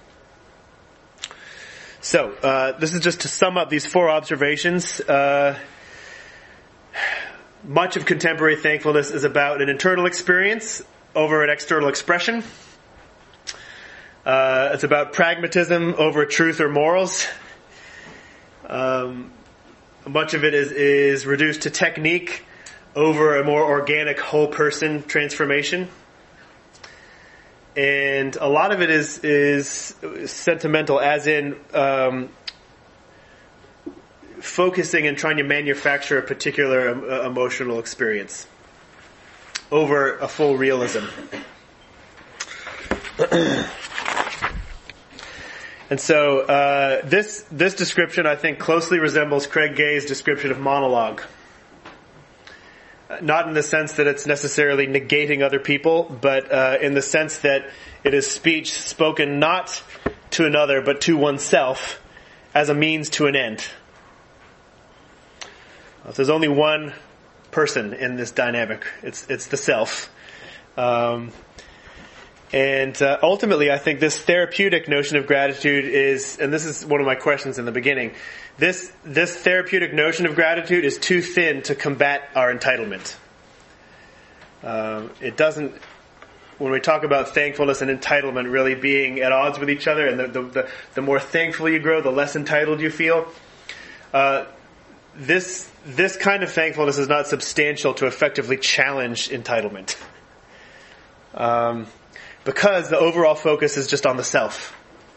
So, uh, this is just to sum up these four observations. Uh, much of contemporary thankfulness is about an internal experience over an external expression. Uh, it's about pragmatism over truth or morals. Um, much of it is, is reduced to technique over a more organic whole person transformation. And a lot of it is, is sentimental, as in um, focusing and trying to manufacture a particular um, emotional experience over a full realism. And so uh, this this description, I think, closely resembles Craig Gay's description of monologue. Not in the sense that it's necessarily negating other people, but uh, in the sense that it is speech spoken not to another, but to oneself as a means to an end. If there's only one person in this dynamic, it's it's the self. Um, And uh, ultimately, I think this therapeutic notion of gratitude is, and this is one of my questions in the beginning, this this therapeutic notion of gratitude is too thin to combat our entitlement. Um, it doesn't, when we talk about thankfulness and entitlement really being at odds with each other, and the the, the, the more thankful you grow, the less entitled you feel, uh, this this kind of thankfulness is not substantial to effectively challenge entitlement. Um Because the overall focus is just on the self.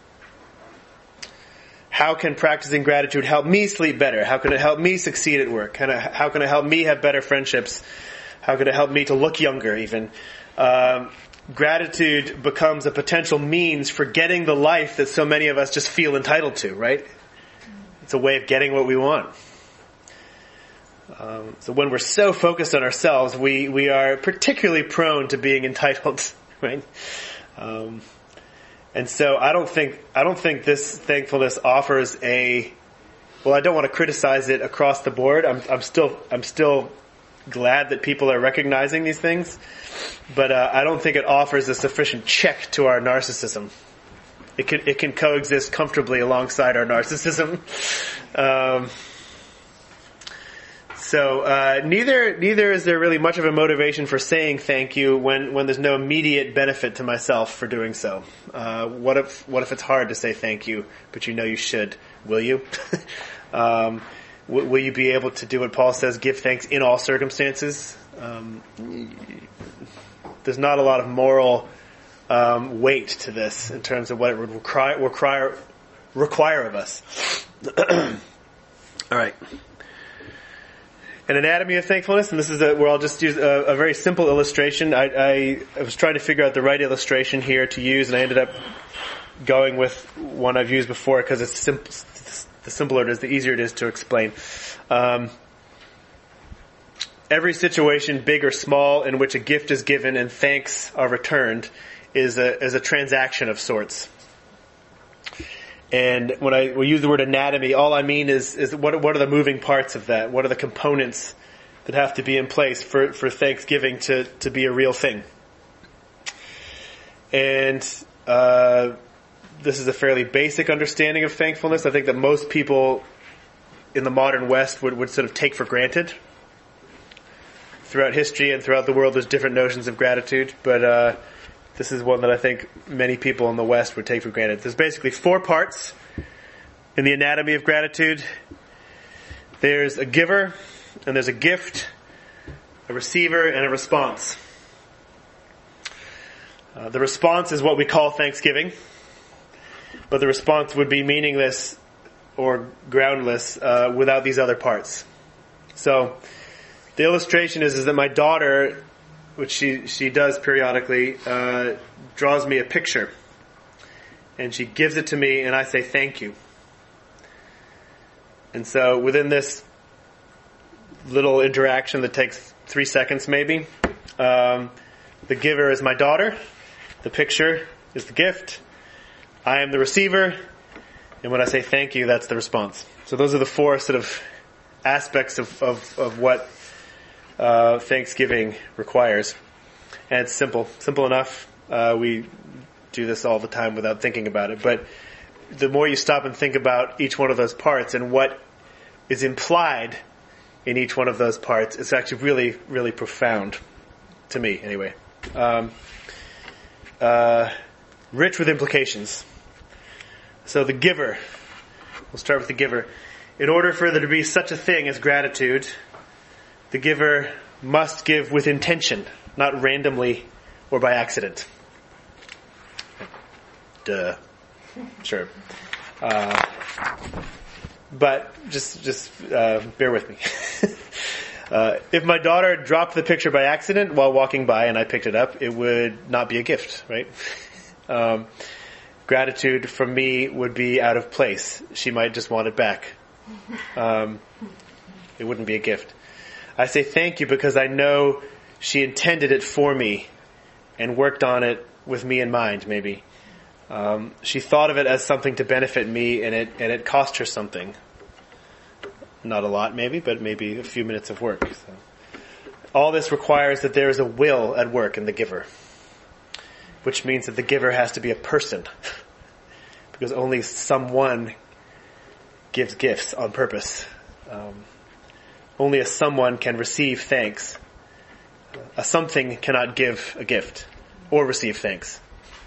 How can practicing gratitude help me sleep better? How can it help me succeed at work? How can it help me have better friendships? How can it help me to look younger even? Um, gratitude becomes a potential means for getting the life that so many of us just feel entitled to, right? It's a way of getting what we want. Um, so when we're so focused on ourselves, we, we are particularly prone to being entitled. Right, um, and so I don't think I don't think this thankfulness offers a. Well, I don't want to criticize it across the board. I'm, I'm still I'm still glad that people are recognizing these things, but uh, I don't think it offers a sufficient check to our narcissism. It can it can coexist comfortably alongside our narcissism. Um, so uh, neither neither is there really much of a motivation for saying thank you when, when there's no immediate benefit to myself for doing so. Uh, what if what if it's hard to say thank you, but you know you should? Will you? um, w- will you be able to do what Paul says? Give thanks in all circumstances. Um, there's not a lot of moral Um, weight to this in terms of what it would require require, require of us. All right. An anatomy of thankfulness, and this is a, where I'll just use a, a very simple illustration. I, I, I was trying to figure out the right illustration here to use, and I ended up going with one I've used before because it's simple. The simpler it is, the easier it is to explain. Um, every situation, big or small, in which a gift is given and thanks are returned is a is a transaction of sorts. And when I we use the word anatomy, all I mean is is what what are the moving parts of that? What are the components that have to be in place for, for Thanksgiving to, to be a real thing? And uh, this is a fairly basic understanding of thankfulness. I think that most people in the modern West would, would sort of take for granted. Throughout history and throughout the world, there's different notions of gratitude, but uh, this is one that I think many people in the West would take for granted. There's basically four parts in the anatomy of gratitude. There's a giver, and there's a gift, a receiver, and a response. Uh, the response is what we call thanksgiving, but the response would be meaningless or groundless uh, without these other parts. So the illustration is, is that my daughter, which she, she does periodically, uh, draws me a picture. And she gives it to me, and I say thank you. And so within this little interaction that takes three seconds maybe, um, the giver is my daughter, the picture is the gift, I am the receiver, and when I say thank you, that's the response. So those are the four sort of aspects of, of, of what Uh, Thanksgiving requires. And it's simple. Simple enough. Uh, we do this all the time without thinking about it. But the more you stop and think about each one of those parts and what is implied in each one of those parts, it's actually really, really profound. To me, anyway. Um, uh, rich with implications. So the giver. We'll start with the giver. In order for there to be such a thing as gratitude, the giver must give with intention, not randomly or by accident. Duh. Sure. Uh, but just just uh, bear with me. uh, if my daughter dropped the picture by accident while walking by and I picked it up, it would not be a gift, right? Um, gratitude from me would be out of place. She might just want it back. Um, it wouldn't be a gift. I say thank you because I know she intended it for me and worked on it with me in mind, maybe. Um, she thought of it as something to benefit me, and it and it cost her something. Not a lot, maybe, but maybe a few minutes of work. So. All this requires that there is a will at work in the giver, which means that the giver has to be a person, because only someone gives gifts on purpose. Um, only a someone can receive thanks. A something cannot give a gift or receive thanks.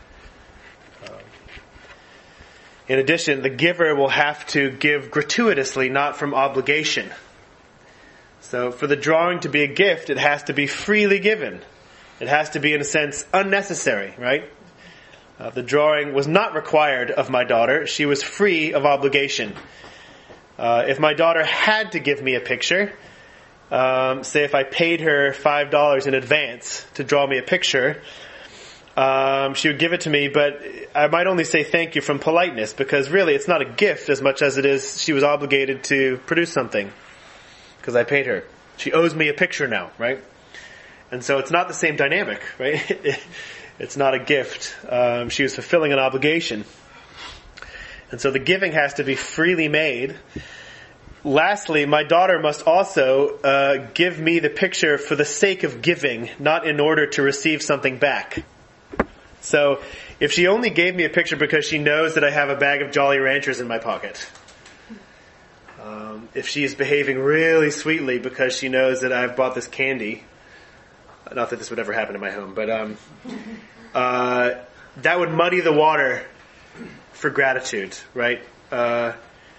In addition, the giver will have to give gratuitously, not from obligation. So for the drawing to be a gift, it has to be freely given. It has to be, in a sense, unnecessary, right? Uh, the drawing was not required of my daughter. She was free of obligation. Uh, if my daughter had to give me a picture, um, say if I paid her five dollars in advance to draw me a picture, Um, she would give it to me, but I might only say thank you from politeness, because really it's not a gift as much as it is she was obligated to produce something because I paid her. She owes me a picture now, right? And so it's not the same dynamic, right? It's not a gift. Um, she was fulfilling an obligation. And so the giving has to be freely made, lastly, my daughter must also uh, give me the picture for the sake of giving, not in order to receive something back. So, if she only gave me a picture because she knows that I have a bag of Jolly Ranchers in my pocket, um, if she is behaving really sweetly because she knows that I've bought this candy, not that this would ever happen in my home, but um, uh, that would muddy the water for gratitude, right? Uh,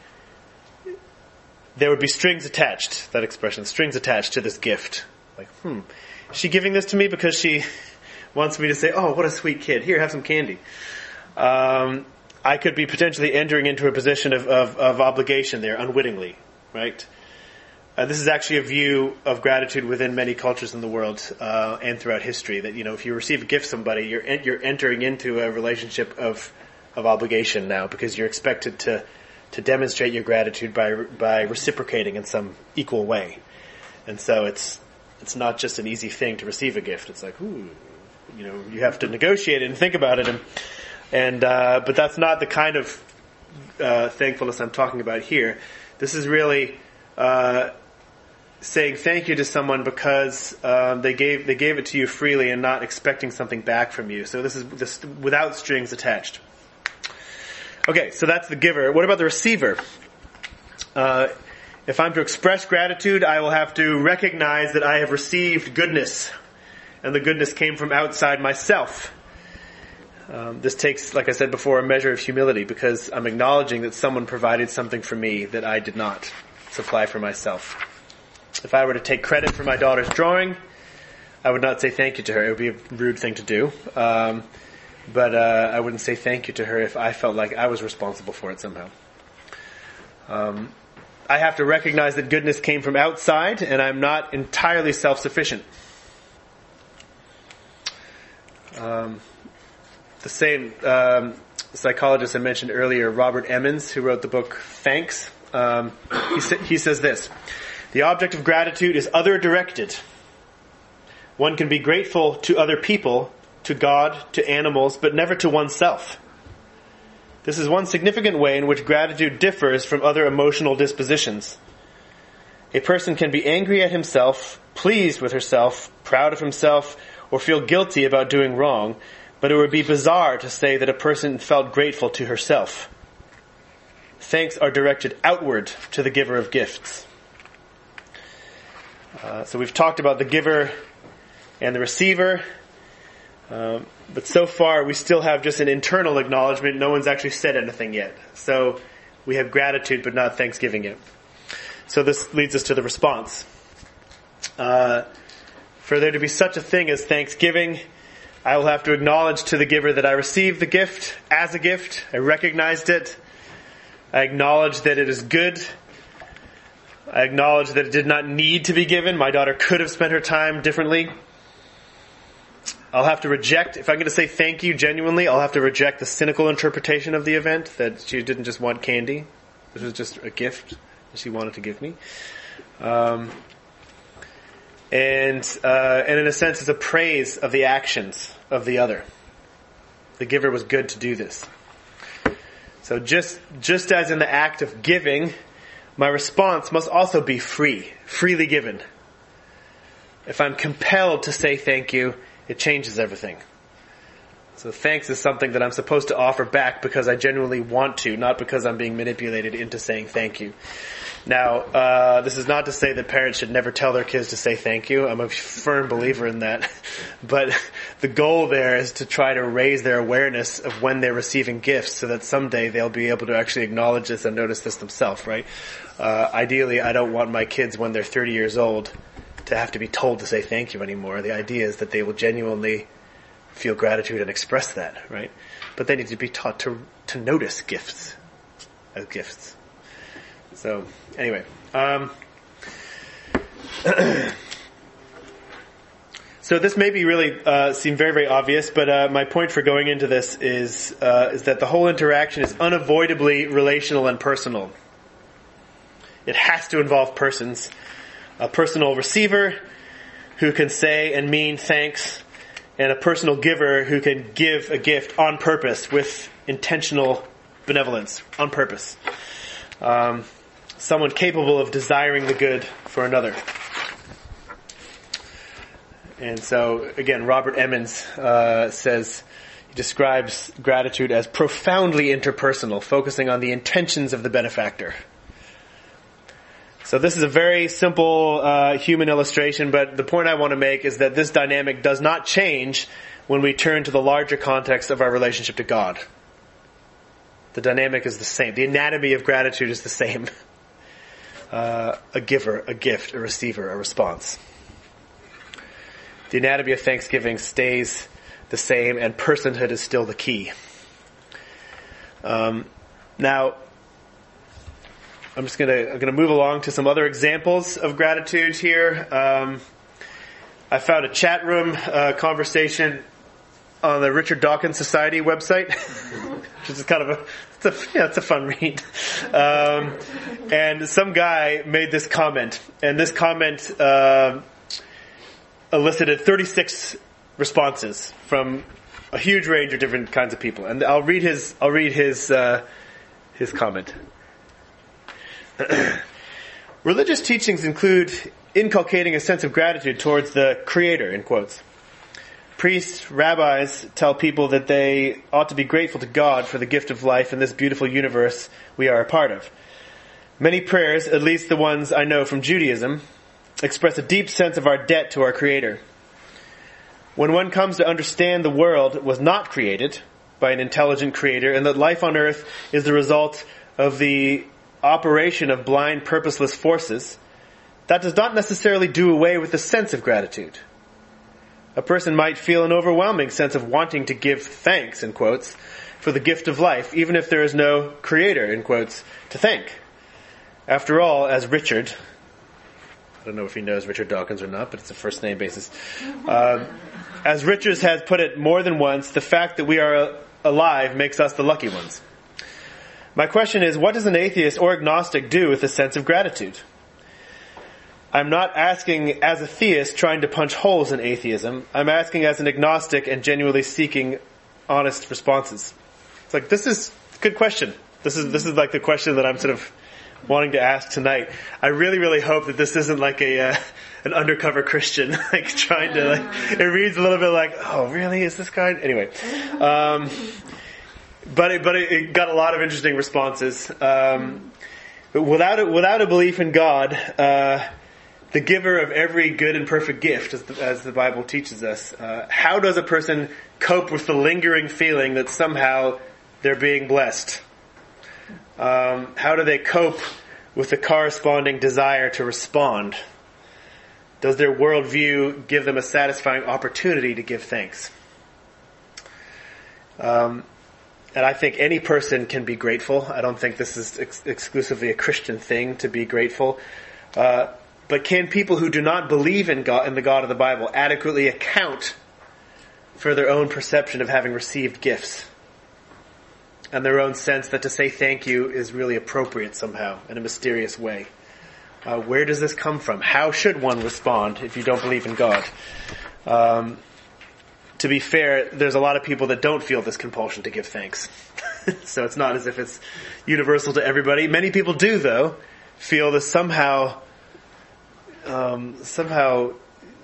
there would be strings attached, that expression, strings attached to this gift. Like, hmm, is she giving this to me because she wants me to say, oh, what a sweet kid, here, have some candy. Um, I could be potentially entering into a position of, of, of obligation there, unwittingly, right? Uh, this is actually a view of gratitude within many cultures in the world uh, and throughout history. That, you know, if you receive a gift from somebody, you're en- you're entering into a relationship of of obligation now, because you're expected to to demonstrate your gratitude by by reciprocating in some equal way. And so it's it's not just an easy thing to receive a gift. It's like, ooh, you know, you have to negotiate it and think about it, and and uh, but that's not the kind of uh, thankfulness I'm talking about here. This is really uh, saying thank you to someone because um, they gave they gave it to you freely and not expecting something back from you. So this is this without strings attached. Okay, so that's the giver. What about the receiver? Uh, if I'm to express gratitude, I will have to recognize that I have received goodness, and the goodness came from outside myself. Um, this takes, like I said before, a measure of humility, because I'm acknowledging that someone provided something for me that I did not supply for myself. If I were to take credit for my daughter's drawing, I would not say thank you to her. It would be a rude thing to do. Um, but uh, I wouldn't say thank you to her if I felt like I was responsible for it somehow. Um, I have to recognize that goodness came from outside, and I'm not entirely self-sufficient. Um, the same um, psychologist I mentioned earlier, Robert Emmons, who wrote the book Thanks, um, he, sa- he says this: the object of gratitude is other-directed. One can be grateful to other people, to God, to animals, but never to oneself. This is one significant way in which gratitude differs from other emotional dispositions. A person can be angry at himself, pleased with herself, proud of himself, or feel guilty about doing wrong, but it would be bizarre to say that a person felt grateful to herself. Thanks are directed outward to the giver of gifts. Uh, so we've talked about the giver and the receiver. Um, but so far, we still have just an internal acknowledgement. No one's actually said anything yet. So we have gratitude, but not thanksgiving yet. So this leads us to the response. Uh, for there to be such a thing as thanksgiving, I will have to acknowledge to the giver that I received the gift as a gift. I recognized it. I acknowledge that it is good. I acknowledge that it did not need to be given. My daughter could have spent her time differently. I'll have to reject, if I'm going to say thank you genuinely, I'll have to reject the cynical interpretation of the event, that she didn't just want candy. This was just a gift that she wanted to give me. Um, and, uh, and in a sense, it's a praise of the actions of the other. The giver was good to do this. So just, just as in the act of giving, my response must also be free, freely given. If I'm compelled to say thank you, it changes everything. So thanks is something that I'm supposed to offer back because I genuinely want to, not because I'm being manipulated into saying thank you. Now, uh, this is not to say that parents should never tell their kids to say thank you. I'm a firm believer in that. But the goal there is to try to raise their awareness of when they're receiving gifts so that someday they'll be able to actually acknowledge this and notice this themselves, right? Uh, ideally, I don't want my kids when they're thirty years old to have to be told to say thank you anymore. The idea is that they will genuinely feel gratitude and express that, right? But they need to be taught to to notice gifts as gifts. So, anyway. Um, so this may be really uh, seem very, very obvious, but uh, my point for going into this is uh, is that the whole interaction is unavoidably relational and personal. It has to involve persons. A personal receiver who can say and mean thanks, and a personal giver who can give a gift on purpose with intentional benevolence, on purpose. Um, someone capable of desiring the good for another. And so, again, Robert Emmons uh, says, he describes gratitude as profoundly interpersonal, focusing on the intentions of the benefactor. So this is a very simple uh, human illustration, but the point I want to make is that this dynamic does not change when we turn to the larger context of our relationship to God. The dynamic is the same. The anatomy of gratitude is the same. Uh, a giver, a gift, a receiver, a response. The anatomy of thanksgiving stays the same, and personhood is still the key. Um, now, I'm just gonna I'm gonna move along to some other examples of gratitude here. Um, I found a chat room uh, conversation on the Richard Dawkins Society website, which is kind of a it's a, yeah, it's a fun read. Um, and some guy made this comment, and this comment uh, elicited thirty-six responses from a huge range of different kinds of people. And I'll read his I'll read his uh, his comment. Religious teachings include inculcating a sense of gratitude towards the Creator, in quotes. Priests, rabbis tell people that they ought to be grateful to God for the gift of life in this beautiful universe we are a part of. Many prayers, at least the ones I know from Judaism, express a deep sense of our debt to our Creator. When one comes to understand the world was not created by an intelligent Creator and that life on earth is the result of the operation of blind, purposeless forces, that does not necessarily do away with the sense of gratitude. A person might feel an overwhelming sense of wanting to give thanks, in quotes, for the gift of life, even if there is no Creator, in quotes, to thank. After all, as Richard, I don't know if he knows Richard Dawkins or not, but it's a first name basis. Uh, as Richard has put it more than once, the fact that we are alive makes us the lucky ones. My question is, what does an atheist or agnostic do with a sense of gratitude? I'm not asking as a theist trying to punch holes in atheism. I'm asking as an agnostic and genuinely seeking honest responses. It's like, this is a good question. This is, this is like the question that I'm sort of wanting to ask tonight. I really, really hope that this isn't like a, uh, an undercover Christian, like trying to, like, it reads a little bit like, oh, really? Is this guy? Anyway. Um, But it, but it, it got a lot of interesting responses. Um, but without a, without a belief in God, uh, the giver of every good and perfect gift, as the, as the Bible teaches us, uh, how does a person cope with the lingering feeling that somehow they're being blessed? Um, how do they cope with the corresponding desire to respond? Does their worldview give them a satisfying opportunity to give thanks? Um, And I think any person can be grateful. I don't think this is ex- exclusively a Christian thing to be grateful. Uh, but can people who do not believe in God, in the God of the Bible, adequately account for their own perception of having received gifts? And their own sense that to say thank you is really appropriate somehow, in a mysterious way. Uh, where does this come from? How should one respond if you don't believe in God? Um, To be fair, there's a lot of people that don't feel this compulsion to give thanks. So it's not as if it's universal to everybody. Many people do, though, feel that somehow, um, somehow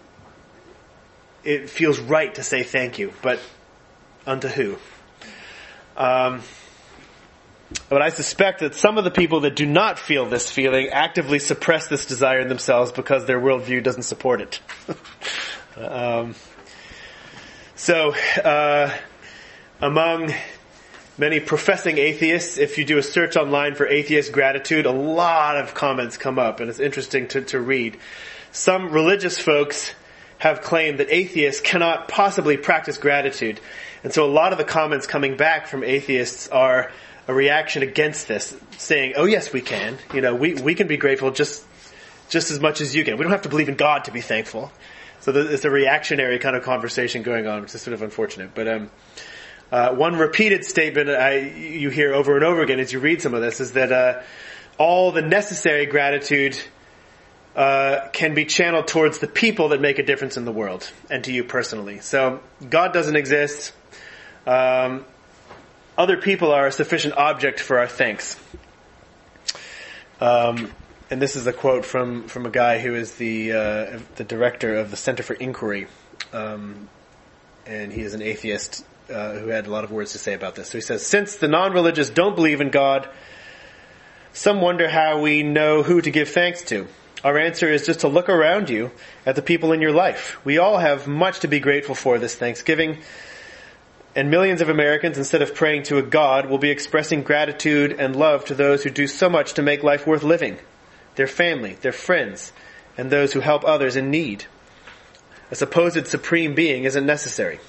it feels right to say thank you. But unto who? Um, but I suspect that some of the people that do not feel this feeling actively suppress this desire in themselves because their worldview doesn't support it. um, So, uh, among many professing atheists, if you do a search online for atheist gratitude, a lot of comments come up, and it's interesting to, to read. Some religious folks have claimed that atheists cannot possibly practice gratitude, and so a lot of the comments coming back from atheists are a reaction against this, saying, oh yes, we can. You know, we, we can be grateful just, just as much as you can. We don't have to believe in God to be thankful. So it's a reactionary kind of conversation going on, which is sort of unfortunate. But um, uh, one repeated statement I, you hear over and over again as you read some of this is that uh, all the necessary gratitude uh, can be channeled towards the people that make a difference in the world and to you personally. So God doesn't exist. Um, other people are a sufficient object for our thanks. Um, and this is a quote from, from a guy who is the uh, the director of the Center for Inquiry, um, and he is an atheist uh, who had a lot of words to say about this. So he says, "Since the non-religious don't believe in God, some wonder how we know who to give thanks to. Our answer is just to look around you at the people in your life. We all have much to be grateful for this Thanksgiving. And millions of Americans, instead of praying to a God, will be expressing gratitude and love to those who do so much to make life worth living. Their family, their friends, and those who help others in need. A supposed supreme being isn't necessary."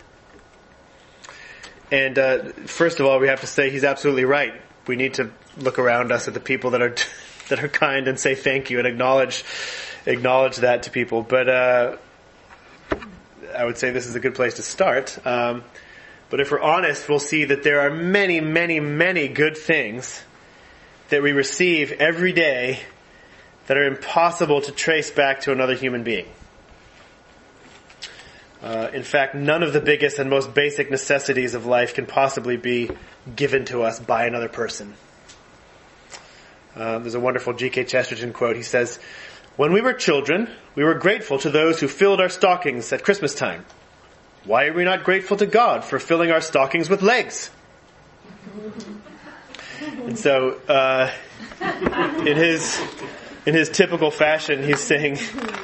And uh, first of all, we have to say he's absolutely right. We need to look around us at the people that are that are kind and say thank you and acknowledge acknowledge that to people. But uh, I would say this is a good place to start. Um, But if we're honest, we'll see that there are many, many, many good things that we receive every day that are impossible to trace back to another human being. Uh, in fact, none of the biggest and most basic necessities of life can possibly be given to us by another person. Uh, there's a wonderful G K Chesterton quote. He says, "When we were children, we were grateful to those who filled our stockings at Christmas time. Why are we not grateful to God for filling our stockings with legs?" And so, uh, in his in his typical fashion, he's saying,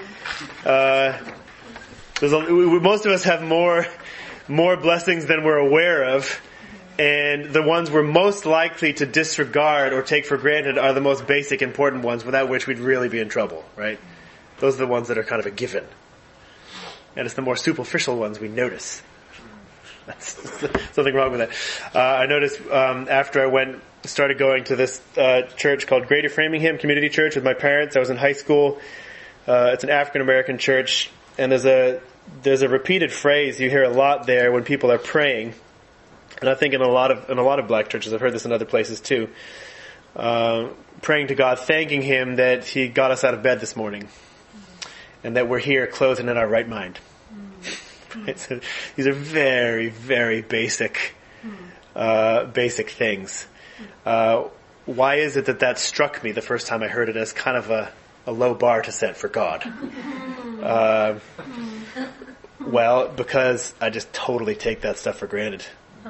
uh, there's a, most of us have more more blessings than we're aware of, and the ones we're most likely to disregard or take for granted are the most basic, important ones, without which we'd really be in trouble, right? Those are the ones that are kind of a given. And it's the more superficial ones we notice. That's something wrong with that. Uh, I noticed um, after I went, started going to this uh, church called Greater Framingham Community Church with my parents. I was in high school. Uh, it's an African American church, and there's a there's a repeated phrase you hear a lot there when people are praying. And I think in a lot of in a lot of black churches, I've heard this in other places too. Uh, praying to God, thanking Him that He got us out of bed this morning, and that we're here clothed and in our right mind. Right? So these are very, very basic, uh, basic things. Uh, why is it that that struck me the first time I heard it as kind of a, a low bar to set for God? Uh, well, because I just totally take that stuff for granted.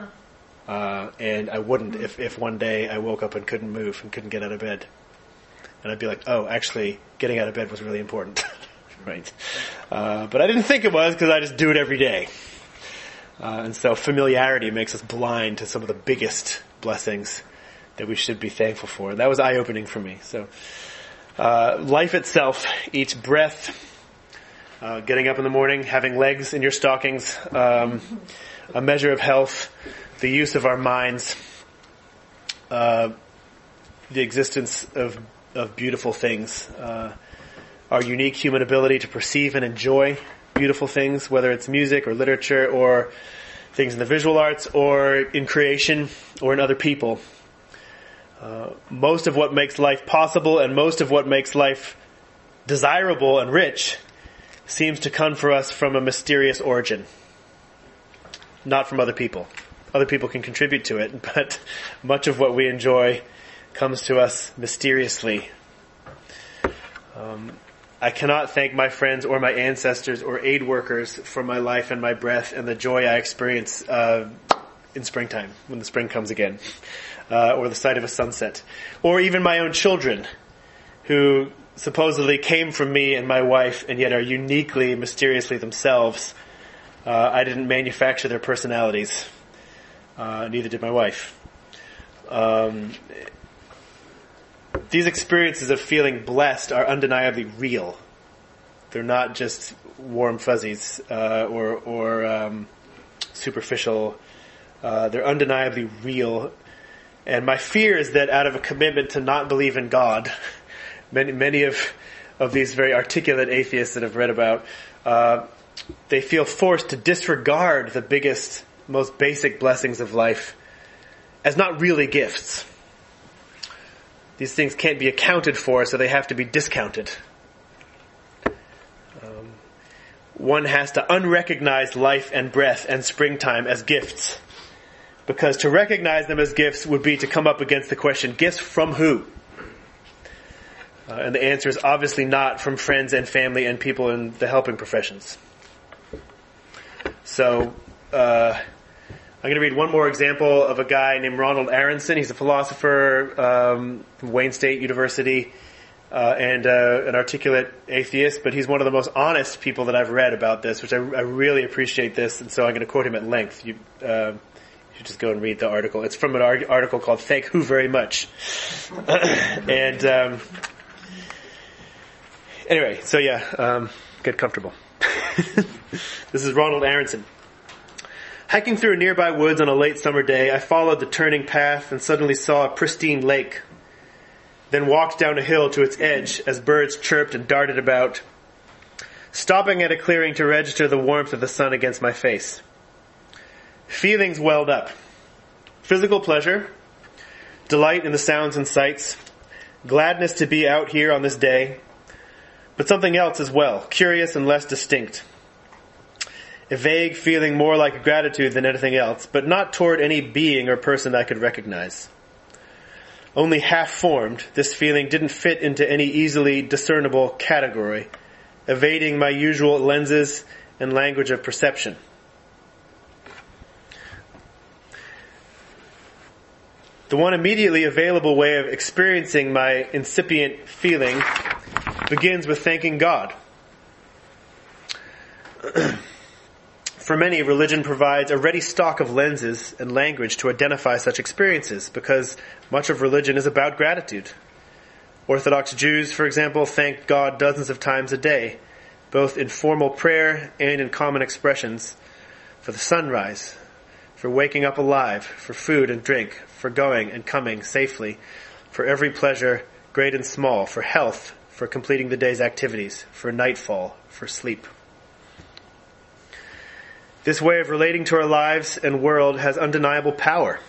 Uh, and I wouldn't if, if one day I woke up and couldn't move and couldn't get out of bed. And I'd be like, oh, actually, getting out of bed was really important. Right. Uh, but I didn't think it was because I just do it every day. Uh, and so familiarity makes us blind to some of the biggest blessings that we should be thankful for. And that was eye-opening for me. So uh, life itself, each breath, uh, getting up in the morning, having legs in your stockings, um, a measure of health, the use of our minds, uh, the existence of, of beautiful things, uh, our unique human ability to perceive and enjoy beautiful things, whether it's music or literature or things in the visual arts or in creation or in other people. Uh, most of what makes life possible and most of what makes life desirable and rich seems to come for us from a mysterious origin, not from other people. Other people can contribute to it, but much of what we enjoy comes to us mysteriously. Um, I cannot thank my friends or my ancestors or aid workers for my life and my breath and the joy I experience uh, in springtime, when the spring comes again, uh, or the sight of a sunset. Or even my own children, who supposedly came from me and my wife and yet are uniquely, mysteriously themselves. Uh, I didn't manufacture their personalities. Uh, neither did my wife. Um, these experiences of feeling blessed are undeniably real. They're not just warm fuzzies uh, or, or um, superficial. Uh, they're undeniably real. And my fear is that out of a commitment to not believe in God, many many of of these very articulate atheists that I've read about, uh, they feel forced to disregard the biggest, most basic blessings of life as not really gifts. These things can't be accounted for, so they have to be discounted. Um, one has to unrecognize life and breath and springtime as gifts. Because to recognize them as gifts would be to come up against the question, gifts from who? Uh, and the answer is obviously not from friends and family and people in the helping professions. So, uh, I'm going to read one more example of a guy named Ronald Aronson. He's a philosopher um, from Wayne State University uh, and uh, an articulate atheist, but he's one of the most honest people that I've read about this, which I, I really appreciate this, and so I'm going to quote him at length. You, uh, you should just go and read the article. It's from an article called Thank Who Very Much. and um, anyway, so yeah, um, get comfortable. This is Ronald Aronson. Hiking through nearby woods on a late summer day, I followed the turning path and suddenly saw a pristine lake. Then walked down a hill to its edge as birds chirped and darted about, stopping at a clearing to register the warmth of the sun against my face. Feelings welled up. Physical pleasure, delight in the sounds and sights, gladness to be out here on this day, but something else as well, curious and less distinct. A vague feeling more like gratitude than anything else, but not toward any being or person I could recognize. Only half-formed, this feeling didn't fit into any easily discernible category, evading my usual lenses and language of perception. The one immediately available way of experiencing my incipient feeling begins with thanking God. For many, religion provides a ready stock of lenses and language to identify such experiences, because much of religion is about gratitude. Orthodox Jews, for example, thank God dozens of times a day, both in formal prayer and in common expressions, for the sunrise, for waking up alive, for food and drink, for going and coming safely, for every pleasure, great and small, for health, for completing the day's activities, for nightfall, for sleep. This way of relating to our lives and world has undeniable power.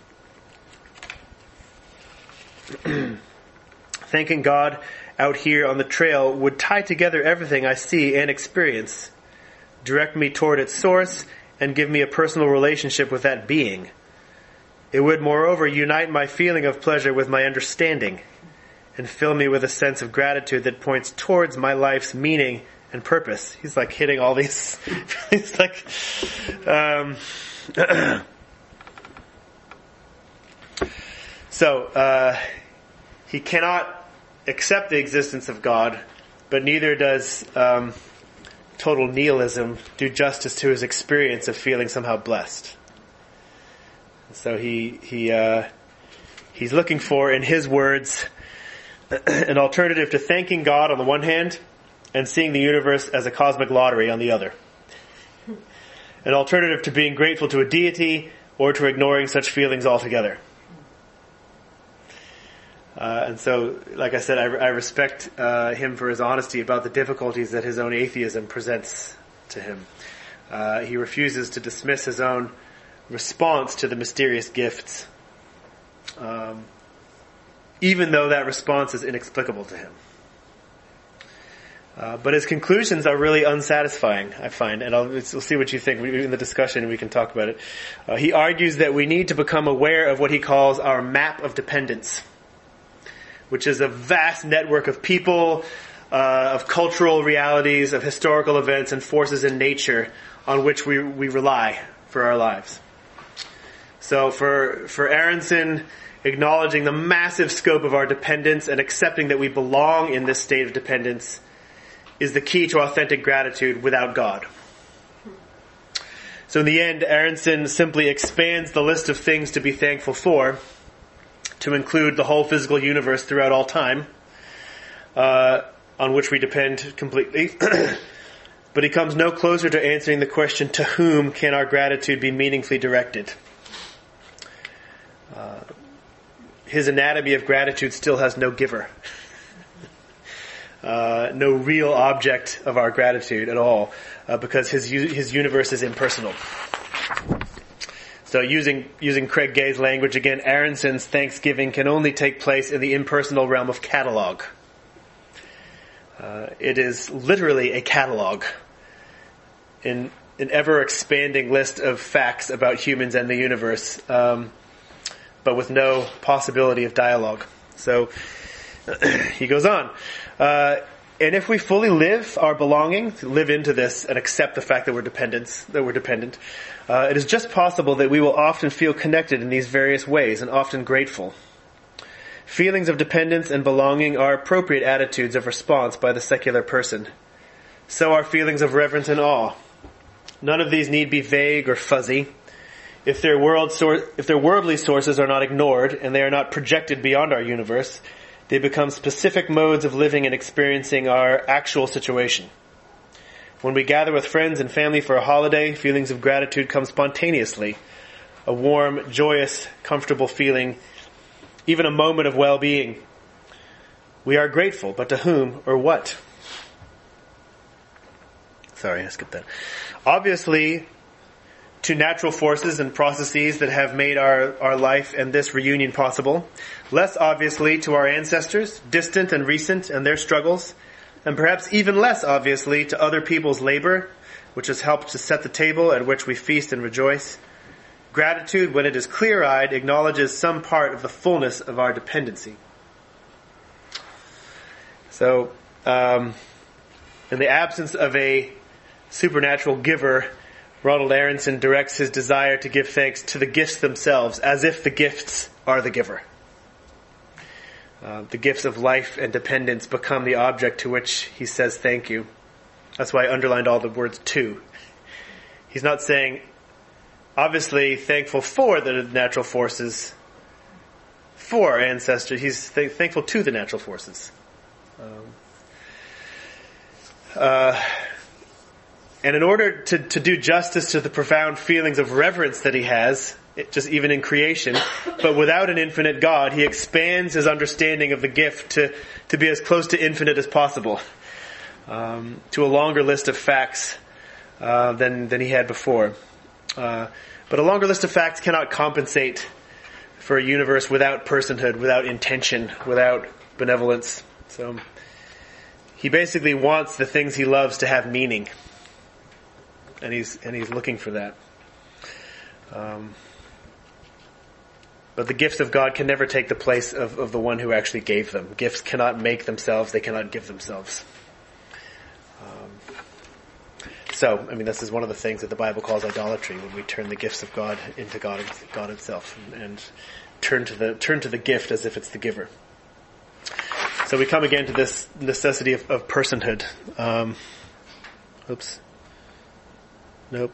Thanking God out here on the trail would tie together everything I see and experience, direct me toward its source, and give me a personal relationship with that being. It would, moreover, unite my feeling of pleasure with my understanding, and fill me with a sense of gratitude that points towards my life's meaning and purpose. He's like hitting all these. He's like, um, so uh, he cannot accept the existence of God, but neither does um, total nihilism do justice to his experience of feeling somehow blessed. So he he uh, he's looking for, in his words, an alternative to thanking God on the one hand, and seeing the universe as a cosmic lottery on the other. An alternative to being grateful to a deity or to ignoring such feelings altogether. Uh, and so, like I said, I, I respect uh, him for his honesty about the difficulties that his own atheism presents to him. Uh, he refuses to dismiss his own response to the mysterious gifts, um, even though that response is inexplicable to him. Uh, but his conclusions are really unsatisfying, I find, and I'll, we'll see what you think in the discussion, and we can talk about it. Uh, he argues that we need to become aware of what he calls our map of dependence, which is a vast network of people, uh, of cultural realities, of historical events and forces in nature on which we, we rely for our lives. So for, for Aronson, acknowledging the massive scope of our dependence and accepting that we belong in this state of dependence is the key to authentic gratitude without God. So in the end, Aronson simply expands the list of things to be thankful for to include the whole physical universe throughout all time, uh, on which we depend completely. But he comes no closer to answering the question, to whom can our gratitude be meaningfully directed? Uh, his anatomy of gratitude still has no giver. Uh, no real object of our gratitude at all, uh, because his his universe is impersonal. So using using Craig Gay's language again, Aronson's thanksgiving can only take place in the impersonal realm of catalog. Uh, it is literally a catalog, in an ever-expanding list of facts about humans and the universe, um, but with no possibility of dialogue. So He goes on. Uh, and if we fully live our belonging, live into this and accept the fact that we're dependents, that we're dependent, uh, it is just possible that we will often feel connected in these various ways and often grateful. Feelings of dependence and belonging are appropriate attitudes of response by the secular person. So are feelings of reverence and awe. None of these need be vague or fuzzy. If their world sor- if their worldly sources are not ignored and they are not projected beyond our universe, they become specific modes of living and experiencing our actual situation. When we gather with friends and family for a holiday, feelings of gratitude come spontaneously. A warm, joyous, comfortable feeling, even a moment of well-being. We are grateful, but to whom or what? Sorry, I skipped that. Obviously, to natural forces and processes that have made our, our life and this reunion possible. Less obviously to our ancestors, distant and recent, and their struggles. And perhaps even less obviously to other people's labor, which has helped to set the table at which we feast and rejoice. Gratitude, when it is clear-eyed, acknowledges some part of the fullness of our dependency. So, um, in the absence of a supernatural giver, Ronald Aronson directs his desire to give thanks to the gifts themselves, as if the gifts are the giver. Uh, the gifts of life and dependence become the object to which he says thank you. That's why I underlined all the words to. He's not saying, obviously, thankful for the natural forces, for our ancestors. He's th- thankful to the natural forces. Um, uh, And in order to, to do justice to the profound feelings of reverence that he has, it, just even in creation, but without an infinite God, he expands his understanding of the gift to, to be as close to infinite as possible, um, to a longer list of facts uh, than, than he had before. Uh, but a longer list of facts cannot compensate for a universe without personhood, without intention, without benevolence. So he basically wants the things he loves to have meaning. And he's and he's looking for that. Um, but the gifts of God can never take the place of, of the one who actually gave them. Gifts cannot make themselves; they cannot give themselves. Um, so, I mean, this is one of the things that the Bible calls idolatry, when we turn the gifts of God into God, God itself, and, and turn to the turn to the gift as if it's the giver. So we come again to this necessity of, of personhood. Um, oops. Nope.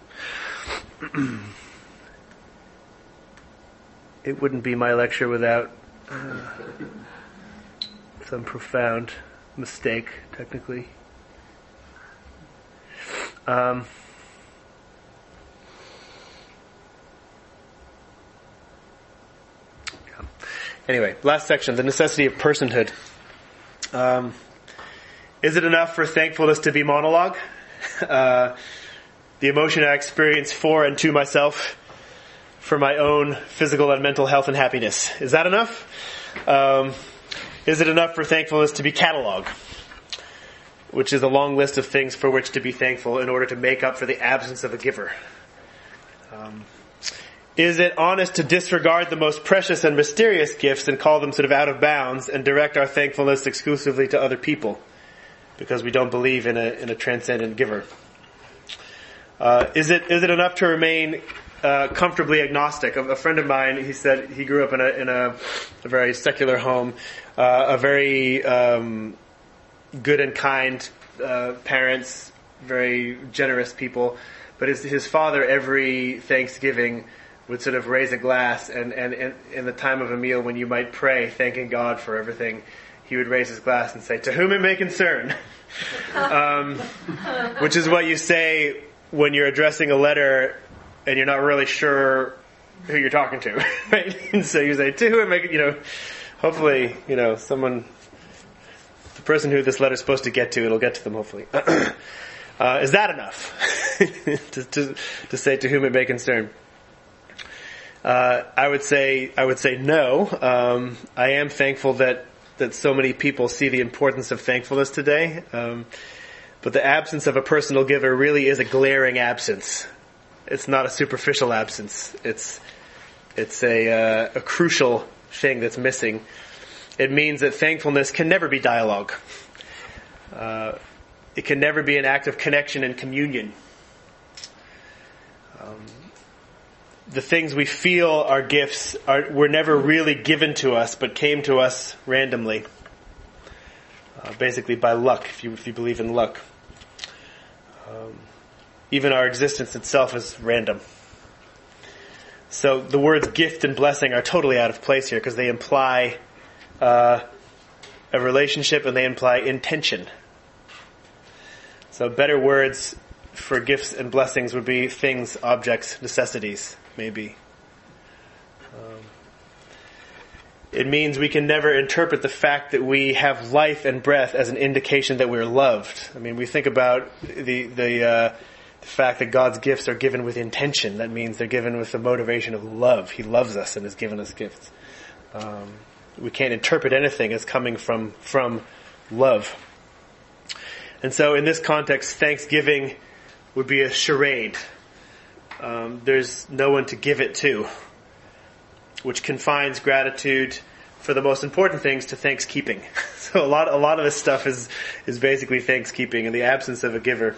It wouldn't be my lecture without uh, some profound mistake, technically. Um, yeah. Anyway, last section, the necessity of personhood. Um, is it enough for thankfulness to be monologue? Uh, The emotion I experience for and to myself, for my own physical and mental health and happiness. Is that enough? Um, is it enough for thankfulness to be catalog, which is a long list of things for which to be thankful in order to make up for the absence of a giver? Um, is it honest to disregard the most precious and mysterious gifts and call them sort of out of bounds and direct our thankfulness exclusively to other people because we don't believe in a, in a transcendent giver? Uh, is it is it enough to remain uh, comfortably agnostic? A, a friend of mine, he said he grew up in a in a, a very secular home, uh, a very um, good and kind uh, parents, very generous people. But his his father every Thanksgiving would sort of raise a glass, and and, and in the time of a meal when you might pray, thanking God for everything, he would raise his glass and say, "To whom it may concern," um, which is what you say when you're addressing a letter and you're not really sure who you're talking to, right? And so you say, to who it may, you know, hopefully, you know, someone, the person who this letter's supposed to get to, it'll get to them, hopefully. uh, is that enough to, to, to say to whom it may concern? Uh, I would say, I would say no. Um, I am thankful that, that so many people see the importance of thankfulness today. Um, But the absence of a personal giver really is a glaring absence. It's not a superficial absence. It's it's a uh, a crucial thing that's missing. it means that thankfulness can never be dialogue. Uh, it can never be an act of connection and communion. Um, the things we feel are gifts are, were never really given to us, but came to us randomly. Uh, basically by luck, if you, if you believe in luck. Um, even our existence itself is random. So the words gift and blessing are totally out of place here because they imply uh, a relationship and they imply intention. So better words for gifts and blessings would be things, objects, necessities, maybe. Um, it means we can never interpret the fact that we have life and breath as an indication that we're loved. I mean, we think about the the, uh, the fact that God's gifts are given with intention. That means they're given with the motivation of love. He loves us and has given us gifts. Um, we can't interpret anything as coming from from love. And so in this context, thanksgiving would be a charade. Um, there's no one to give it to, which confines gratitude for the most important things to thankskeeping. So a lot, a lot of this stuff is, is basically thankskeeping in the absence of a giver.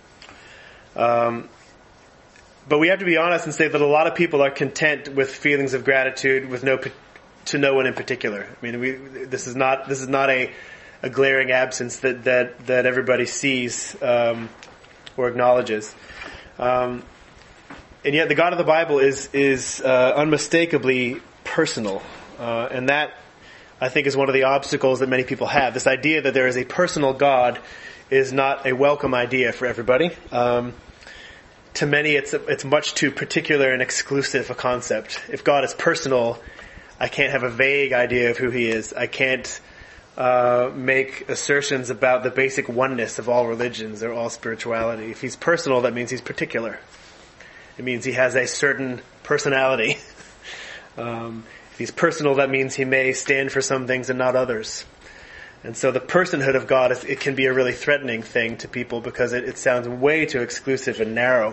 Um, but we have to be honest and say that a lot of people are content with feelings of gratitude with no, to no one in particular. I mean, we, this is not, this is not a, a glaring absence that, that, that everybody sees, um, or acknowledges. Um, And yet the God of the Bible is is uh, unmistakably personal. Uh, and that, I think, is one of the obstacles that many people have. This idea that there is a personal God is not a welcome idea for everybody. Um, to many, it's a, it's much too particular and exclusive a concept. If God is personal, I can't have a vague idea of who He is. I can't uh, make assertions about the basic oneness of all religions or all spirituality. If He's personal, that means He's particular. It means He has a certain personality. um, if He's personal, that means He may stand for some things and not others. And so the personhood of God, is, it can be a really threatening thing to people because it, it sounds way too exclusive and narrow.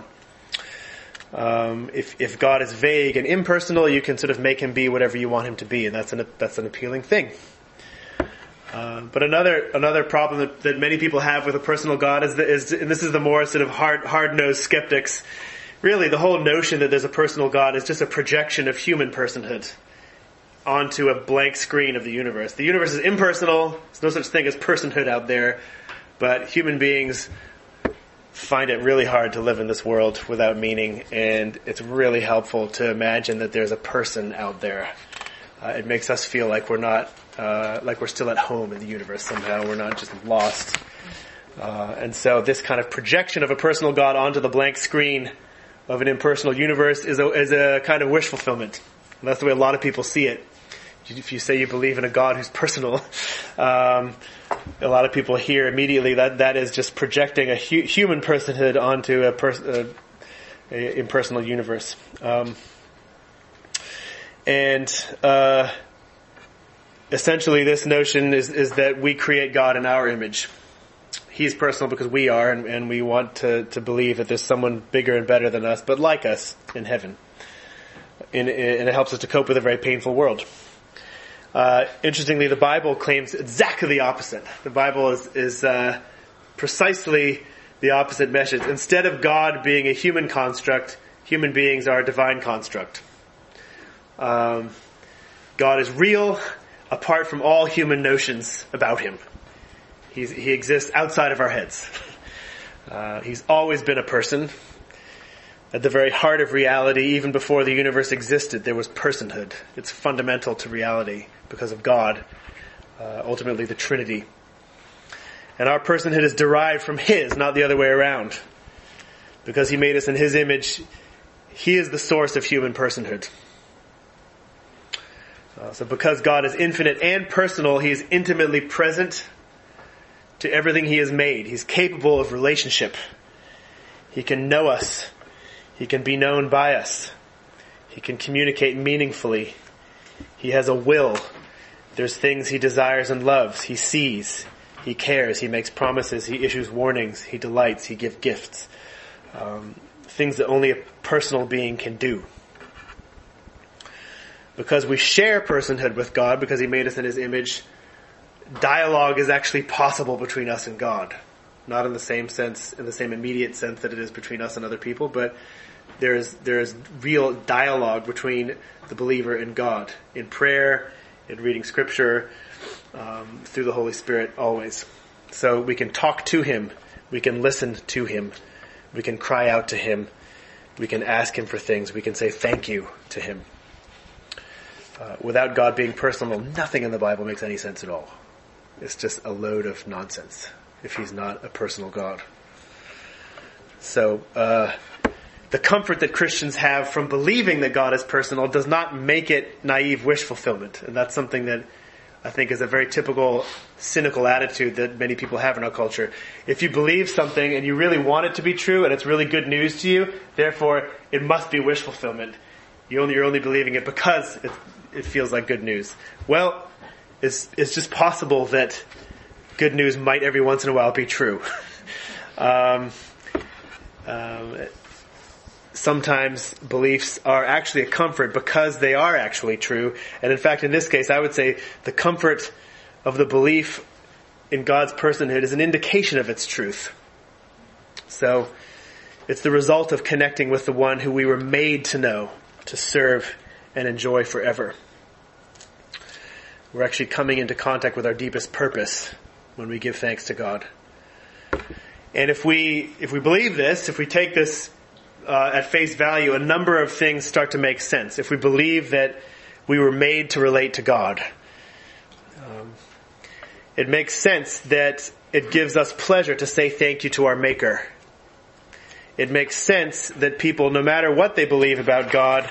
Um, if, if God is vague and impersonal, you can sort of make Him be whatever you want Him to be, and that's an, that's an appealing thing. Uh, but another another problem that, that many people have with a personal God is, the, is and this is the more sort of hard hard-nosed skeptics. Really, the whole notion that there's a personal God is just a projection of human personhood onto a blank screen of the universe. The universe is impersonal. There's no such thing as personhood out there. But human beings find it really hard to live in this world without meaning. And it's really helpful to imagine that there's a person out there. Uh, it makes us feel like we're not, uh, like we're still at home in the universe somehow. We're not just lost. Uh, and so this kind of projection of a personal God onto the blank screen of an impersonal universe is a, is a kind of wish fulfillment. And that's the way a lot of people see it. If you say you believe in a God who's personal, um, a lot of people hear immediately that that is just projecting a hu- human personhood onto a, pers- a, a impersonal universe. Um, and uh, essentially this notion is, is that we create God in our image. He's personal because we are, and, and we want to, to believe that there's someone bigger and better than us, but like us in heaven. And, and it helps us to cope with a very painful world. Uh, interestingly, the Bible claims exactly the opposite. The Bible is, is uh, precisely the opposite message. Instead of God being a human construct, human beings are a divine construct. Um, God is real, apart from all human notions about Him. He's, he exists outside of our heads. Uh, he's always been a person. At the very heart of reality, even before the universe existed, there was personhood. It's fundamental to reality because of God, uh, ultimately the Trinity. And our personhood is derived from His, not the other way around. Because He made us in His image, He is the source of human personhood. Uh, so because God is infinite and personal, He is intimately present to everything He has made. He's capable of relationship. He can know us. He can be known by us. He can communicate meaningfully. He has a will. There's things He desires and loves. He sees. He cares. He makes promises. He issues warnings. He delights. He gives gifts. Um, things that only a personal being can do. because we share personhood with God, because he made us in his image, dialogue is actually possible between us and God. Not in the same sense, in the same immediate sense that it is between us and other people, but there is there is real dialogue between the believer and God, in prayer, in reading Scripture, um, through the Holy Spirit, always. So we can talk to him, we can listen to him, we can cry out to him, we can ask him for things, we can say thank you to him. Uh, without God being personal, nothing in the Bible makes any sense at all. It's just a load of nonsense if he's not a personal God. So, uh, the comfort that Christians have from believing that God is personal does not make it naive wish fulfillment. And that's something that I think is a very typical cynical attitude that many people have in our culture. If you believe something and you really want it to be true and it's really good news to you, therefore it must be wish fulfillment. You only, you're only believing it because it, it feels like good news. Well, it's, it's just possible that good news might every once in a while be true. um, um, sometimes beliefs are actually a comfort because they are actually true. And in fact, in this case, I would say the comfort of the belief in God's personhood is an indication of its truth. So, it's the result of connecting with the one who we were made to know, to serve, and enjoy forever. We're actually coming into contact with our deepest purpose when we give thanks to God. And if we, if we believe this, if we take this uh, at face value, a number of things start to make sense. If we believe that we were made to relate to God, um, it makes sense that it gives us pleasure to say thank you to our Maker. It makes sense that people, no matter what they believe about God,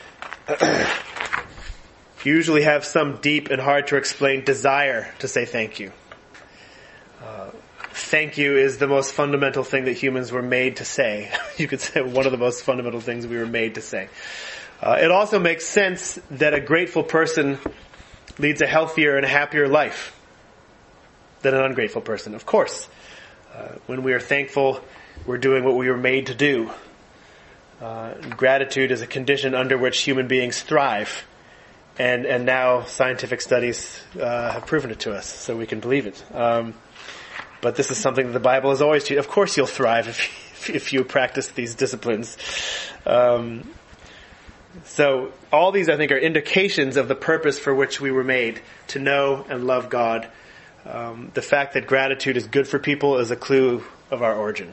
usually have some deep and hard to explain desire to say thank you. Uh, thank you is the most fundamental thing that humans were made to say. You could say one of the most fundamental things we were made to say. Uh, it also makes sense that a grateful person leads a healthier and a happier life than an ungrateful person. Of course, uh, when we are thankful, we're doing what we were made to do. Uh, gratitude is a condition under which human beings thrive. And and now scientific studies uh, have proven it to us, so we can believe it. Um, but this is something that the Bible has always taught. Of course you'll thrive if, if you practice these disciplines. Um, so all these, I think, are indications of the purpose for which we were made, to know and love God. Um, the fact that gratitude is good for people is a clue of our origin.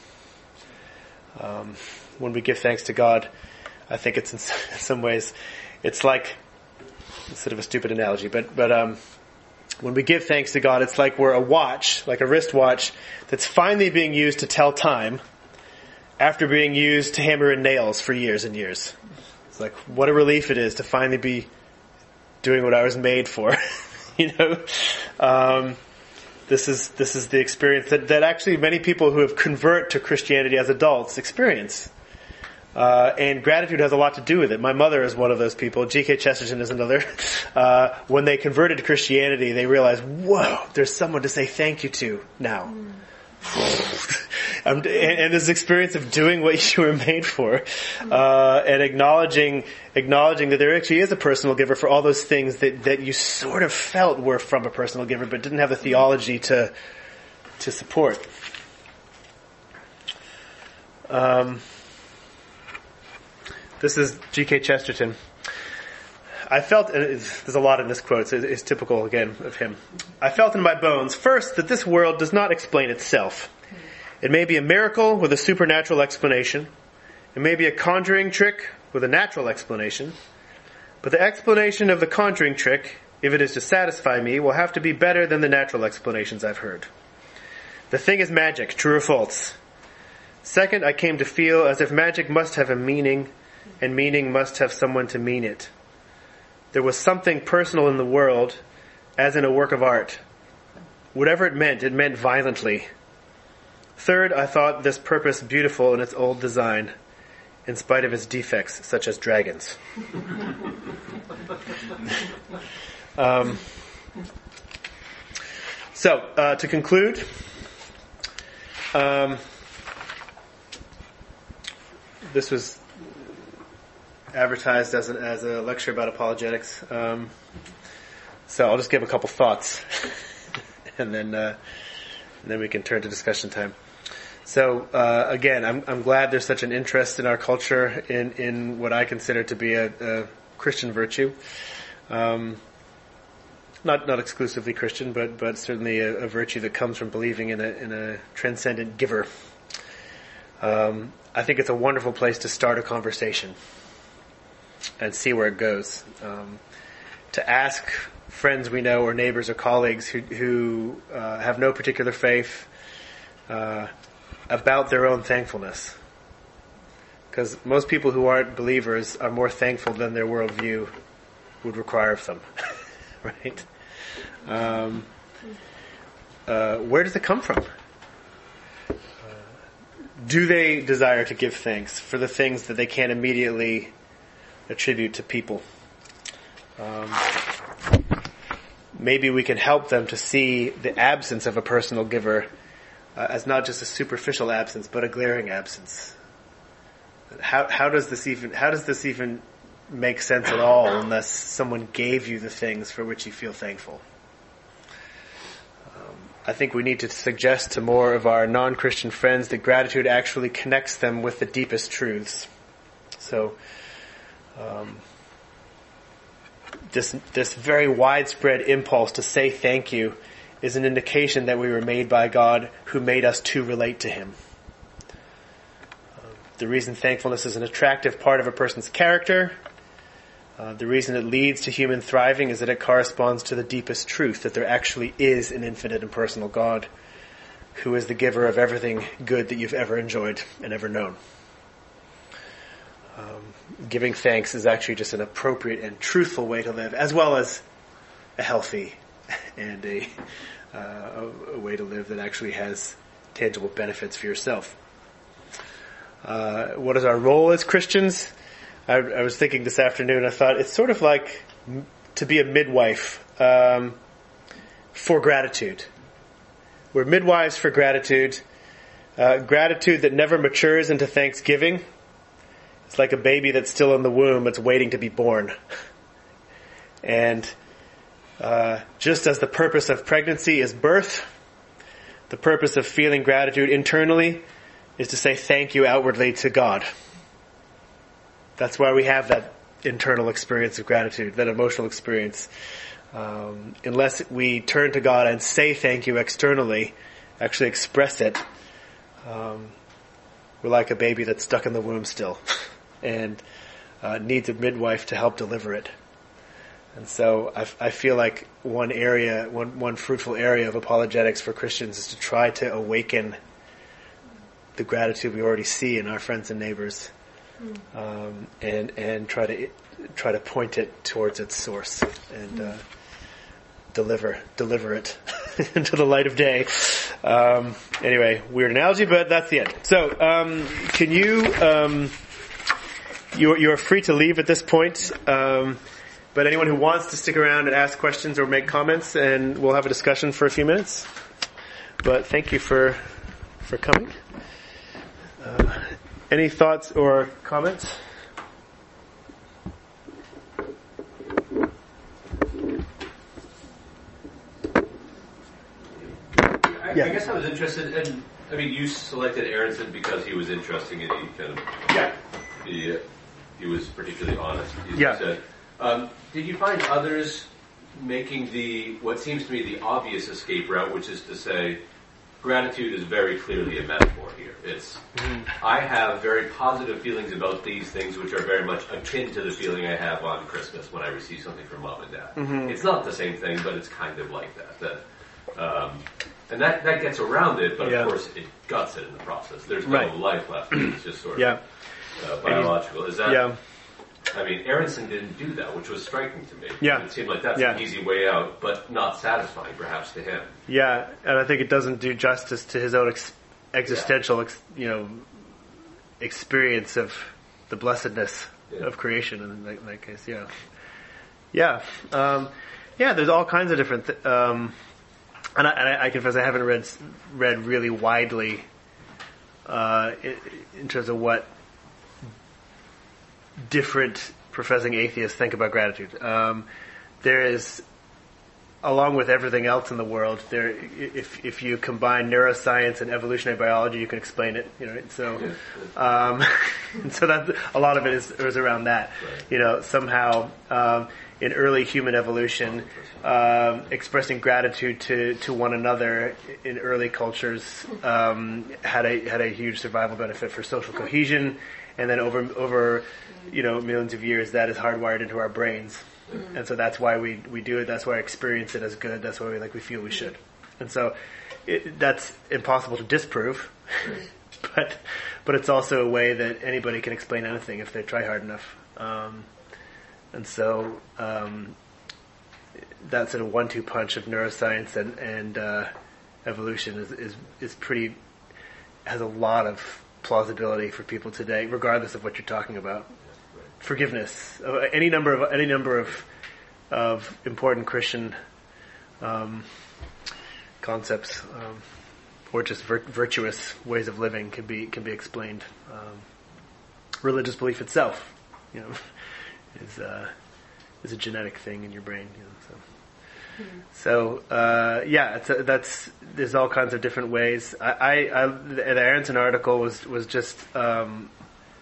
Um, when we give thanks to God, I think it's in some ways, it's like, it's sort of a stupid analogy, but, but, um, when we give thanks to God, it's like we're a watch, like a wristwatch, that's finally being used to tell time after being used to hammer in nails for years and years. It's like, what a relief it is to finally be doing what I was made for. You know? Um, This is this is the experience that, that actually many people who have convert to Christianity as adults experience. Uh, and gratitude has a lot to do with it. My mother is one of those people. G K Chesterton is another. Uh, when they converted to Christianity, they realized, whoa, there's someone to say thank you to now. Mm. and, and this experience of doing what you were made for, uh, and acknowledging acknowledging that there actually is a personal giver for all those things that, that you sort of felt were from a personal giver, but didn't have the theology to to support. Um, this is G K Chesterton. I felt, and there's a lot in this quote, so it's typical again of him. I felt in my bones, first, that this world does not explain itself. It may be a miracle with a supernatural explanation. It may be a conjuring trick with a natural explanation. But the explanation of the conjuring trick, if it is to satisfy me, will have to be better than the natural explanations I've heard. The thing is magic, true or false. Second, I came to feel as if magic must have a meaning, and meaning must have someone to mean it. There was something personal in the world, as in a work of art. Whatever it meant, it meant violently. Third, I thought this purpose beautiful in its old design, in spite of its defects, such as dragons. um, so, uh, to conclude, um, this was advertised as, an, as a lecture about apologetics. Um, so I'll just give a couple thoughts, and then uh, and then we can turn to discussion time. So uh, again, I'm, I'm glad there's such an interest in our culture in, in what I consider to be a, a Christian virtue. Um, not not exclusively Christian, but but certainly a, a virtue that comes from believing in a in a transcendent giver. Um, I think it's a wonderful place to start a conversation and see where it goes. Um, to ask friends we know or neighbors or colleagues who, who uh, have no particular faith uh, about their own thankfulness. Because most people who aren't believers are more thankful than their worldview would require of them. Right? Um, uh, where does it come from? Do they desire to give thanks for the things that they can't immediately attribute to people? Um, maybe we can help them to see the absence of a personal giver uh, as not just a superficial absence, but a glaring absence. How, how does this even, how does this even make sense at all unless someone gave you the things for which you feel thankful? Um, I think we need to suggest to more of our non-Christian friends that gratitude actually connects them with the deepest truths. So, um, this this very widespread impulse to say thank you is an indication that we were made by God who made us to relate to Him. Um, the reason thankfulness is an attractive part of a person's character, uh, the reason it leads to human thriving is that it corresponds to the deepest truth, that there actually is an infinite and personal God who is the giver of everything good that you've ever enjoyed and ever known. Um, giving thanks is actually just an appropriate and truthful way to live, as well as a healthy and a, uh, a way to live that actually has tangible benefits for yourself. Uh, what is our role as Christians? I, I was thinking this afternoon, I thought it's sort of like m- to be a midwife um, for gratitude. We're midwives for gratitude. Uh, gratitude that never matures into thanksgiving. It's like a baby that's still in the womb, that's waiting to be born. And uh, just as the purpose of pregnancy is birth, the purpose of feeling gratitude internally is to say thank you outwardly to God. That's why we have that internal experience of gratitude, that emotional experience. Um, unless we turn to God and say thank you externally, actually express it, um, we're like a baby that's stuck in the womb still and uh, needs a midwife to help deliver it. And so I, I feel like one area, one, one fruitful area of apologetics for Christians is to try to awaken the gratitude we already see in our friends and neighbors, um, and and try to try to point it towards its source and uh, deliver deliver it into the light of day. Um, anyway, weird analogy, but that's the end. So, um, can you um, you you are free to leave at this point. Um, But anyone who wants to stick around and ask questions or make comments, and we'll have a discussion for a few minutes. But thank you for for coming. Uh, any thoughts or comments? I, yeah. I guess I was interested in, I mean, you selected Aronson because he was interesting and he kind of, yeah. he, he was particularly honest. He yeah. said, Um, did you find others making the, what seems to me the obvious escape route, which is to say, gratitude is very clearly a metaphor here. It's, mm-hmm. I have very positive feelings about these things, which are very much akin to the feeling I have on Christmas when I receive something from mom and dad. Mm-hmm. It's not the same thing, but it's kind of like that. That, um, and that, that gets around it, but yeah. of course it guts it in the process. There's no right. life left. It's just sort of yeah. uh, biological. Is that? Yeah. I mean, Aronson didn't do that, which was striking to me. Yeah. It seemed like that's yeah. an easy way out, but not satisfying, perhaps, to him. Yeah, and I think it doesn't do justice to his own ex- existential, yeah. ex- you know, experience of the blessedness yeah. of creation in that, in that case. Yeah, yeah, um, yeah. There's all kinds of different, th- um, and, I, and I, I confess I haven't read read really widely uh, in, in terms of what different professing atheists think about gratitude. Um, there is, along with everything else in the world, there if if you combine neuroscience and evolutionary biology, you can explain it. You know, so um, and so that a lot of it is, is around that. You know, somehow um, in early human evolution, um, expressing gratitude to, to one another in early cultures um, had a had a huge survival benefit for social cohesion, and then over over you know millions of years, that is hardwired into our brains. Mm-hmm. And so that's why we, we do it. That's why I experience it as good. That's why we like we feel we should. And so it, that's impossible to disprove, but but it's also a way that anybody can explain anything if they try hard enough. Um, and so um, that sort of one-two punch of neuroscience and and uh, evolution is, is is pretty has a lot of plausibility for people today, regardless of what you're talking about. Forgiveness, uh, any number of any number of of important Christian um, concepts, um, or just vir- virtuous ways of living, can be can be explained. Um, religious belief itself, you know, is uh, is a genetic thing in your brain. You know, so mm-hmm. so uh, yeah, it's a, that's there's all kinds of different ways. I, I, I the Aronson article was was just. Um,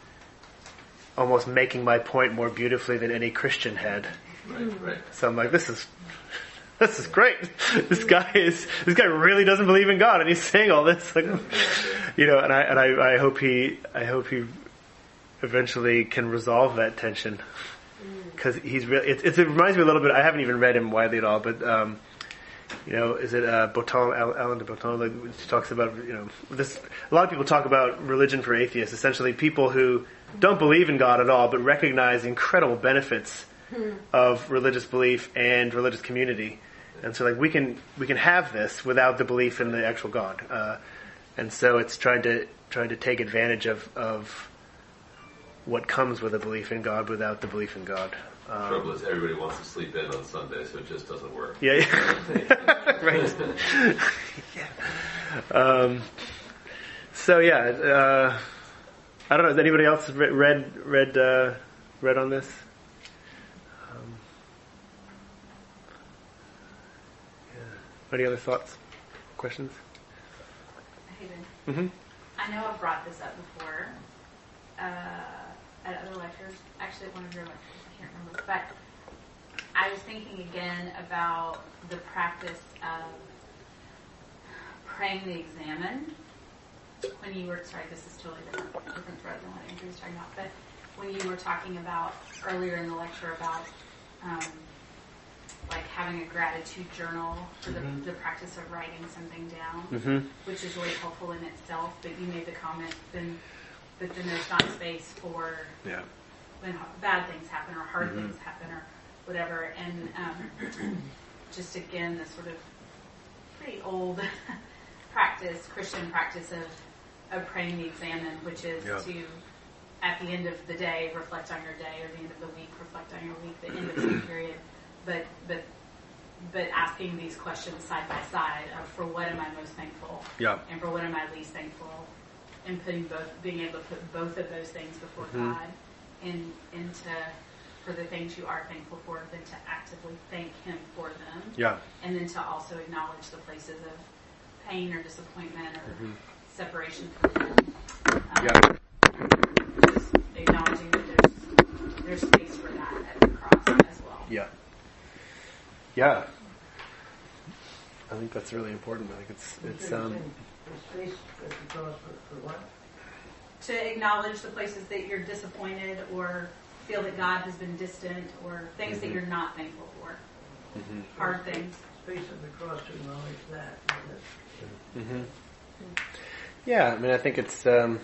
almost making my point more beautifully than any Christian had. Right, right. So I'm like, this is this is great. This guy is this guy really doesn't believe in God, and he's saying all this, like, you know. And I and I, I hope he I hope he eventually can resolve that tension, because he's really. It, it, it reminds me a little bit. I haven't even read him widely at all, but um, you know, is it uh, Botton, Alain de Botton, like, which talks about, you know, this. A lot of people talk about religion for atheists, essentially people who don't believe in God at all, but recognize the incredible benefits hmm. of religious belief and religious community. And so, like, we can we can have this without the belief in the actual God. Uh, and so, it's trying to trying to take advantage of of what comes with a belief in God without the belief in God. Um, the trouble is, everybody wants to sleep in on Sunday, so it just doesn't work. Yeah, yeah. Right. yeah. Um, so yeah. Uh, I don't know. Has anybody else read read uh, read on this? Um, yeah. Any other thoughts, questions? Hayden, mm-hmm. I know I've brought this up before uh, at other lectures. Actually, at one of your lectures, I can't remember. But I was thinking again about the practice of praying the examen. When you were, sorry, this is totally different, different thread than what Andrew was talking about, but when you were talking about earlier in the lecture about um, like having a gratitude journal for the, mm-hmm. the practice of writing something down, mm-hmm. which is really helpful in itself, but you made the comment then, but then there's not space for yeah. when bad things happen or hard mm-hmm. things happen or whatever, and um, just again, this sort of pretty old practice, Christian practice of of praying the examen, which is yeah. to, at the end of the day, reflect on your day, or the end of the week, reflect on your week, the end of the period, but but but asking these questions side by side of for what am I most thankful, yeah. and for what am I least thankful, and putting both, being able to put both of those things before mm-hmm. God, and and to for the things you are thankful for, then to actively thank Him for them, yeah, and then to also acknowledge the places of pain or disappointment or mm-hmm. separation from Him. Um, yeah. Just acknowledging that there's there's space for that at the cross as well. Yeah. Yeah. I think that's really important. I think it's it's um. Space at the cross for, for what? To acknowledge the places that you're disappointed or feel that God has been distant or things mm-hmm. that you're not thankful for. Mm-hmm. Hard things. Space at the cross to acknowledge that. Mm-hmm. Yeah, I mean, I think it's um,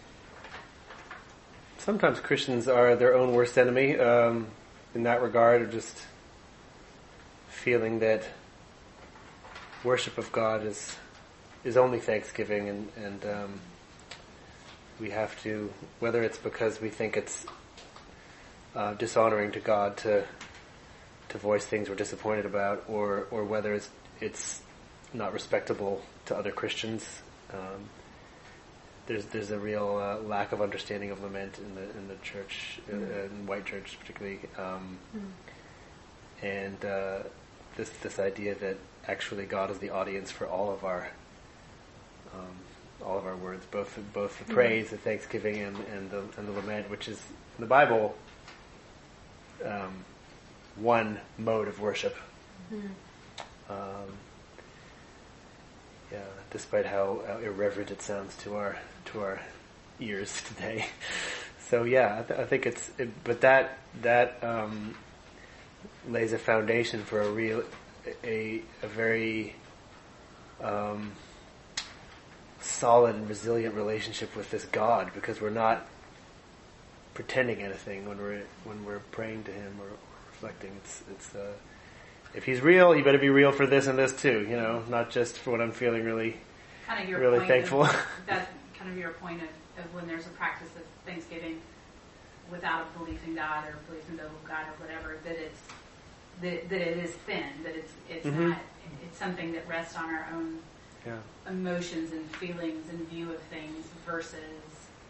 sometimes Christians are their own worst enemy um, in that regard, or just feeling that worship of God is is only thanksgiving, and and um, we have to, whether it's because we think it's uh, dishonoring to God to to voice things we're disappointed about, or or whether it's it's not respectable to other Christians. Um, there's there's a real uh, lack of understanding of lament in the in the church, mm-hmm. uh, in white church particularly, um, mm-hmm. and uh, this this idea that actually God is the audience for all of our um, all of our words, both both the praise, mm-hmm. the thanksgiving, and and the and the lament, which is in the Bible um, one mode of worship. Mm-hmm. Um, yeah, despite how, how irreverent it sounds to our to our ears today. So yeah, I, th- I think it's. It, but that that um, lays a foundation for a real, a a very um, solid and resilient relationship with this God, because we're not pretending anything when we're when we're praying to Him or, or reflecting. It's it's. Uh, If He's real, you better be real for this and this too, you know, not just for what I'm feeling really, kind of your really point thankful. Of, that's kind of your point of, of when there's a practice of Thanksgiving without a belief in God or belief in the God or whatever, that it's that, that it is thin, that it's it's mm-hmm. not it's something that rests on our own yeah. emotions and feelings and view of things versus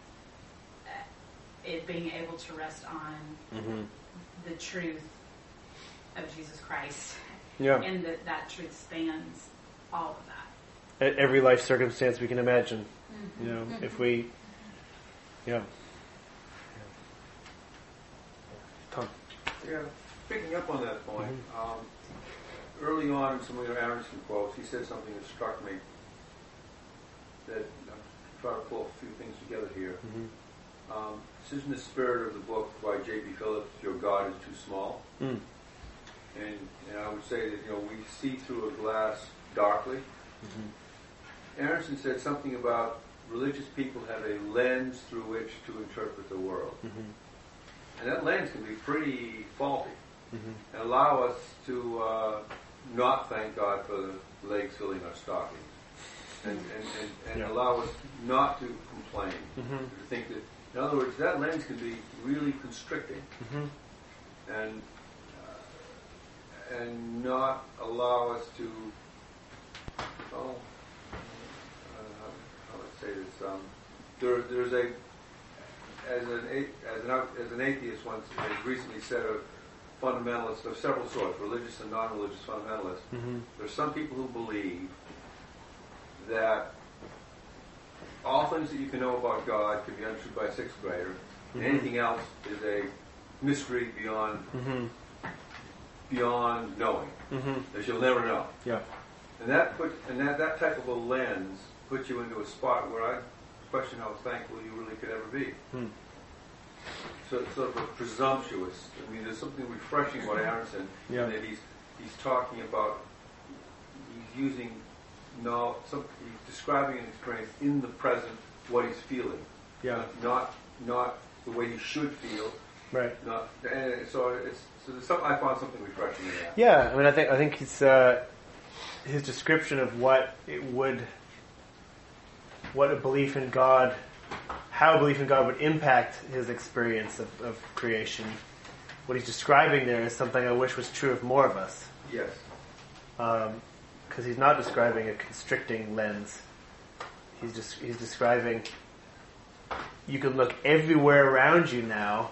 it being able to rest on mm-hmm. the truth of Jesus Christ. Yeah. And that that truth spans all of that. At every life circumstance we can imagine. Mm-hmm. You know, mm-hmm. if we, yeah. Tom. Yeah, picking up on that point, mm-hmm. um, early on in some of your Aronson quotes, he said something that struck me that I'm trying to pull a few things together here. Mm-hmm. Um, this is in the spirit of the book by J B Phillips, Your God is Too Small. Mm. And, and I would say that, you know, we see through a glass darkly. Mm-hmm. Aronson said something about religious people have a lens through which to interpret the world. Mm-hmm. And that lens can be pretty faulty mm-hmm. and allow us to uh, not thank God for the legs filling our stockings. And, and, and, and yeah. allow us not to complain. Mm-hmm. To think that, in other words, that lens can be really constricting. Mm-hmm. And and not allow us to, oh, uh, how would I say this? Um, there, there's a, as an as an as an atheist once has recently said, of fundamentalists of several sorts, religious and non-religious fundamentalists. Mm-hmm. There's some people who believe that all things that you can know about God can be understood by a sixth grader, mm-hmm. and anything else is a mystery beyond. Mm-hmm. beyond knowing, mm-hmm. that you'll never know. Yeah. And that put and that, that type of a lens puts you into a spot where I question how thankful you really could ever be. Hmm. So it's sort of a presumptuous. I mean, there's something refreshing about Aronson, yeah. that he's he's talking about. He's using no, some, he's describing an experience in the present, what he's feeling. Yeah. Not not the way he should feel. Right. Not and so it's. So there's some, I found something refreshing in that. Yeah, I mean, I think I think it's uh, his description of what it would, what a belief in God, how a belief in God would impact his experience of, of creation. What he's describing there is something I wish was true of more of us. Yes. Because um, he's not describing a constricting lens. He's just he's describing. You can look everywhere around you now.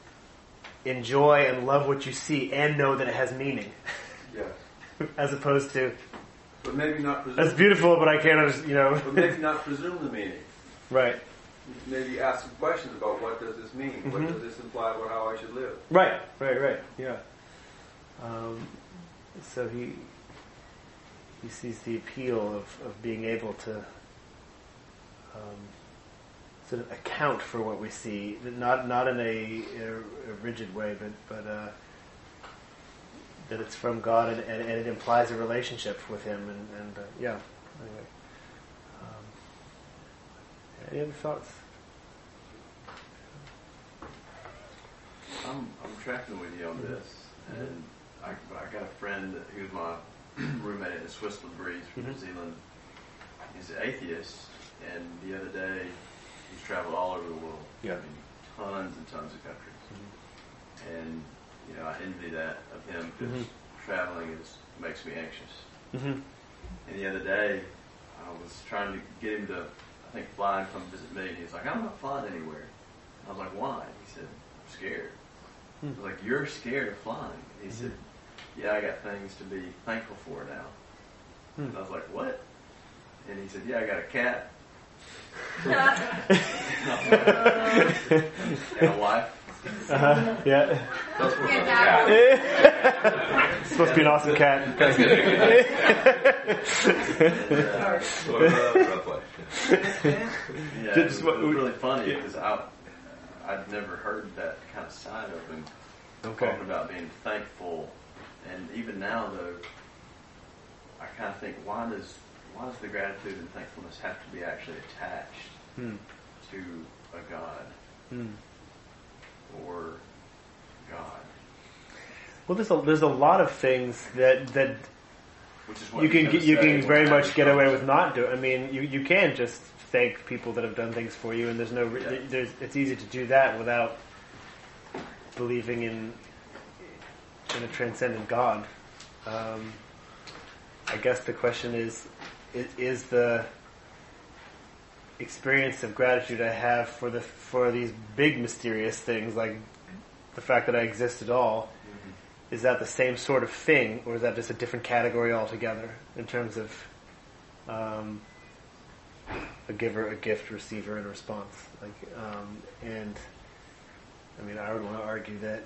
Enjoy and love what you see and know that it has meaning. Yes. As opposed to, but maybe not presume. That's beautiful, but I can't understand, you know. But maybe not presume the meaning. Right. Maybe ask some questions about what does this mean? Mm-hmm. What does this imply about how I should live? Right, right, right, yeah. Um, so he he sees the appeal of, of being able to um, sort of account for what we see, not not in a, a, a rigid way, but but uh, that it's from God and, and, and it implies a relationship with Him, and, and uh, yeah. Anyway, um, any other thoughts? I'm I'm tracking with you on this, mm-hmm. and I I got a friend who's my roommate at the Switzerland Breeze from mm-hmm. New Zealand. He's an atheist, and the other day. He's traveled all over the world, yeah. in tons and tons of countries, mm-hmm. and you know I envy that of him because mm-hmm. traveling is makes me anxious. Mm-hmm. And the other day, I was trying to get him to think flying, come visit me. And he's like, I'm not flying anywhere. I was like, why? He said, I'm scared. I was like, you're scared of flying? He mm-hmm. said, yeah, I got things to be thankful for now. Hmm. And I was like, what? And he said, yeah, I got a cat. And a wife. Uh-huh. Yeah. That's what Yeah, cat. It's supposed to be an awesome cat. That's good. Yeah. What about rough life? Yeah, it was, it was really funny because I, I'd never heard that kind of side of him Okay. talking about being thankful. And even now, though, I kind of think, why does why does the gratitude and thankfulness have to be actually attached Hmm. to a God Hmm. or God? Well, there's a there's a lot of things that that Which is what you can he's gonna you say can when very I much was get away young. with not doing. I mean, you you can just thank people that have done things for you, and there's no Yeah. there's it's easy to do that without believing in in a transcendent God. Um, I guess the question is, is, is the experience of gratitude I have for the for these big mysterious things, like the fact that I exist at all, is that the same sort of thing, or is that just a different category altogether in terms of um, a giver, a gift, receiver, and a response? Like, um, and I mean, I would want to argue that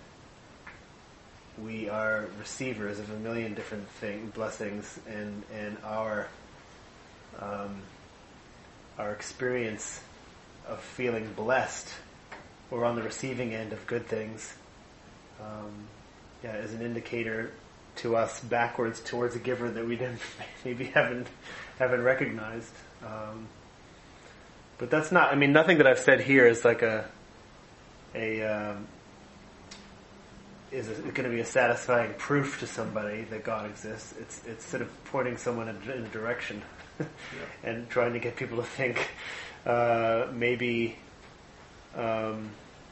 we are receivers of a million different thing, blessings, and and our um, our experience of feeling blessed or on the receiving end of good things, um, yeah, is an indicator to us backwards towards a giver that we didn't maybe haven't haven't recognized. Um, but that's not. I mean, nothing that I've said here is like a a um, is going to be a satisfying proof to somebody that God exists. It's it's sort of pointing someone in, in a direction Yeah. and trying to get people to think uh, maybe um,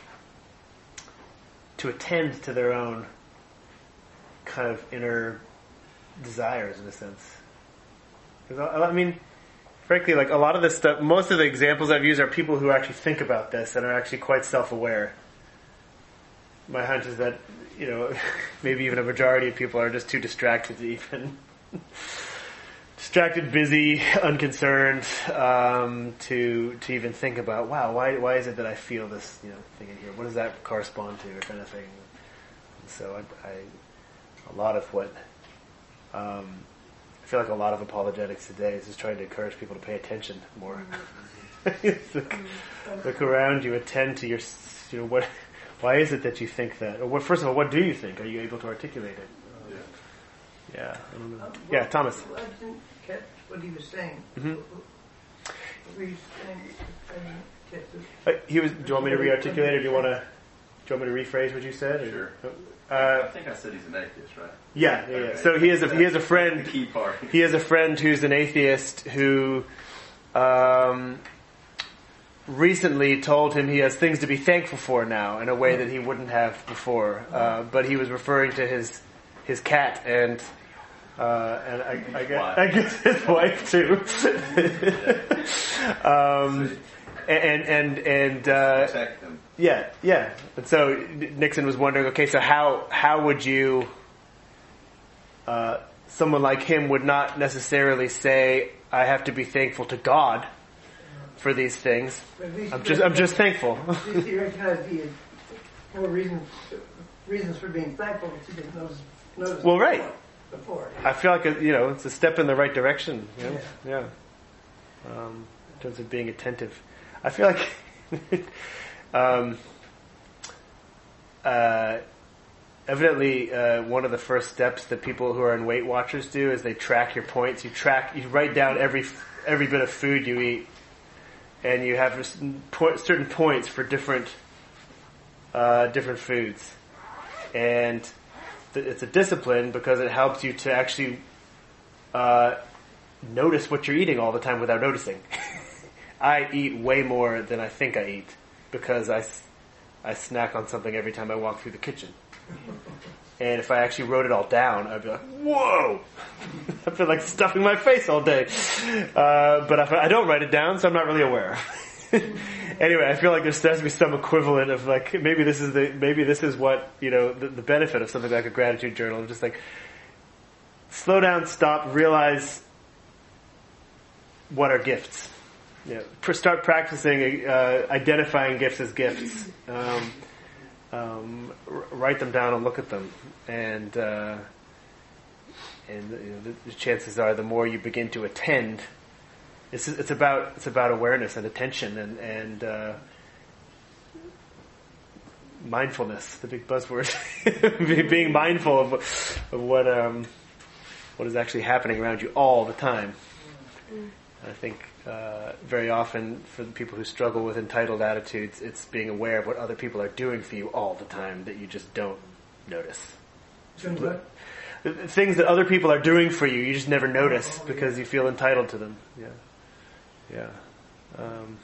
to attend to their own kind of inner desires, in a sense. 'Cause I, I mean, frankly, like a lot of this stuff, most of the examples I've used are people who actually think about this and are actually quite self-aware. My hunch is that, you know, maybe even a majority of people are just too distracted to even distracted, busy, unconcerned um, to to even think about, wow, why why is it that I feel this, you know, thing in here? What does that correspond to, or kind of thing? And so I, I a lot of what um, I feel like a lot of apologetics today is just trying to encourage people to pay attention more. look, look around you, attend to your, you know, what. Why is it that you think that? Or what, first of all, what do you think? Are you able to articulate it? Um, Yeah. yeah. I don't know. Uh, yeah, well, Thomas. I didn't catch what he was saying. Mm-hmm. What were you saying? I didn't catch this. Uh, he was. Do you want me to re-articulate, or do you want to? Do you want me to rephrase what you said? Or, Sure. Uh, I think I said he's an atheist, right? yeah, yeah, yeah. Okay. So he is a he is a The friend. key part. He has a friend who's an atheist who um, recently told him he has things to be thankful for now in a way that he wouldn't have before. Uh, but he was referring to his his cat and uh, and I, I, guess, I guess his wife too. um, and and and uh, Protect them. yeah, yeah. And so Nixon was wondering, okay, so how how would you? Uh, someone like him would not necessarily say, "I have to be thankful to God for these things." But at least I'm you just I'm recognize- just thankful. At least you recognize the more reasons reasons for being thankful that you didn't notice. notice Well, right. Before. I feel like a, you know it's a step in the right direction. You know? Yeah. Um, in terms of being attentive, I feel like um, uh, evidently uh, one of the first steps that people who are in Weight Watchers do is they track your points. You track, you write down every every bit of food you eat, and you have certain points for different uh, different foods, and it's a discipline because it helps you to actually uh, notice what you're eating all the time without noticing. I eat way more than I think I eat because I, I snack on something every time I walk through the kitchen. And if I actually wrote it all down, I'd be like, whoa! I feel like stuffing my face all day. Uh, but if I don't write it down, so I'm not really aware. Anyway, I feel like there has to be some equivalent of like, maybe this is the, maybe this is what, you know, the, the benefit of something like a gratitude journal. Just like, slow down, stop, realize what are gifts. Yeah, start practicing uh, identifying gifts as gifts. Um, um, r- write them down and look at them, and uh, and you know, the, the chances are, the more you begin to attend, it's it's about it's about awareness and attention and and uh, mindfulness. The big buzzword, being mindful of of what um, what is actually happening around you all the time. I think uh, very often for the people who struggle with entitled attitudes, it's being aware of what other people are doing for you all the time that you just don't notice. Doing what? The things that other people are doing for you, you just never notice because you feel entitled to them. Yeah, yeah, um,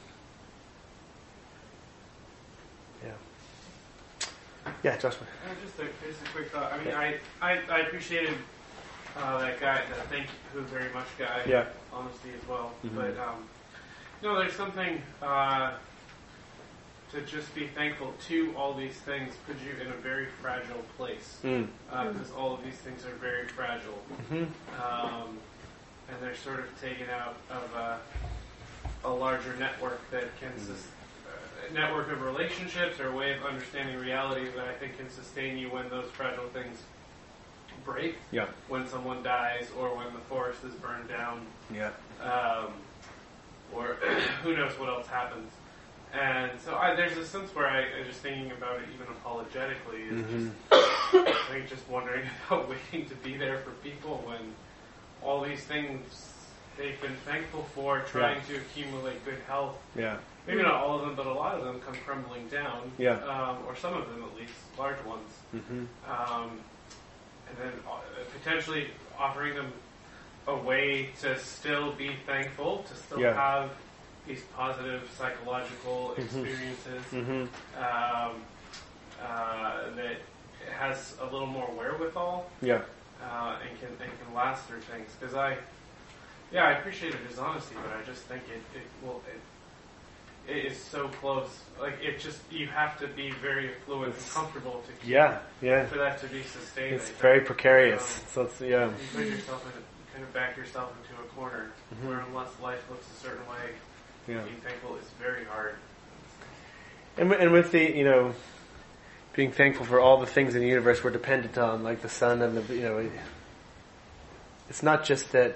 yeah, yeah. Joshua. Uh, just a just a quick thought. I mean, I I, I appreciated uh, that guy, that thank you very much guy. Yeah. Honesty as well, Mm-hmm. but um, no, there's something uh, to just be thankful to all these things puts you in a very fragile place Mm. because uh, all of these things are very fragile, Mm-hmm. um, and they're sort of taken out of a, a larger network that can sus- uh, network of relationships or a way of understanding reality that I think can sustain you when those fragile things break. Yeah. When someone dies or when the forest is burned down. Yeah. Um, or who knows what else happens. And so I, there's a sense where I, I just thinking about it even apologetically is Mm-hmm. just, I think just wondering about waiting to be there for people when all these things they've been thankful for, trying Yeah. to accumulate good health. Yeah. Maybe not all of them, but a lot of them come crumbling down. Yeah. Um, or some of them at least, large ones. Mm-hmm. Um, and then uh, potentially offering them a way to still be thankful, to still Yeah. have these positive psychological Mhm. experiences Mm-hmm. um, uh, that has a little more wherewithal Yeah. uh, and can and can last through things. Because I, yeah, I appreciated his honesty, but I just think it it will it. It is so close. Like it just, you have to be very affluent and comfortable to keep, Yeah. Yeah. for that to be sustained. It's I think. very precarious. Um, So it's yeah. You put yourself in, a, kind of back yourself into a corner Mhm. where unless life looks a certain way, Yeah. being thankful is very hard. And wi- and with the, you know, being thankful for all the things in the universe we're dependent on, like the sun and the, you know, it's not just that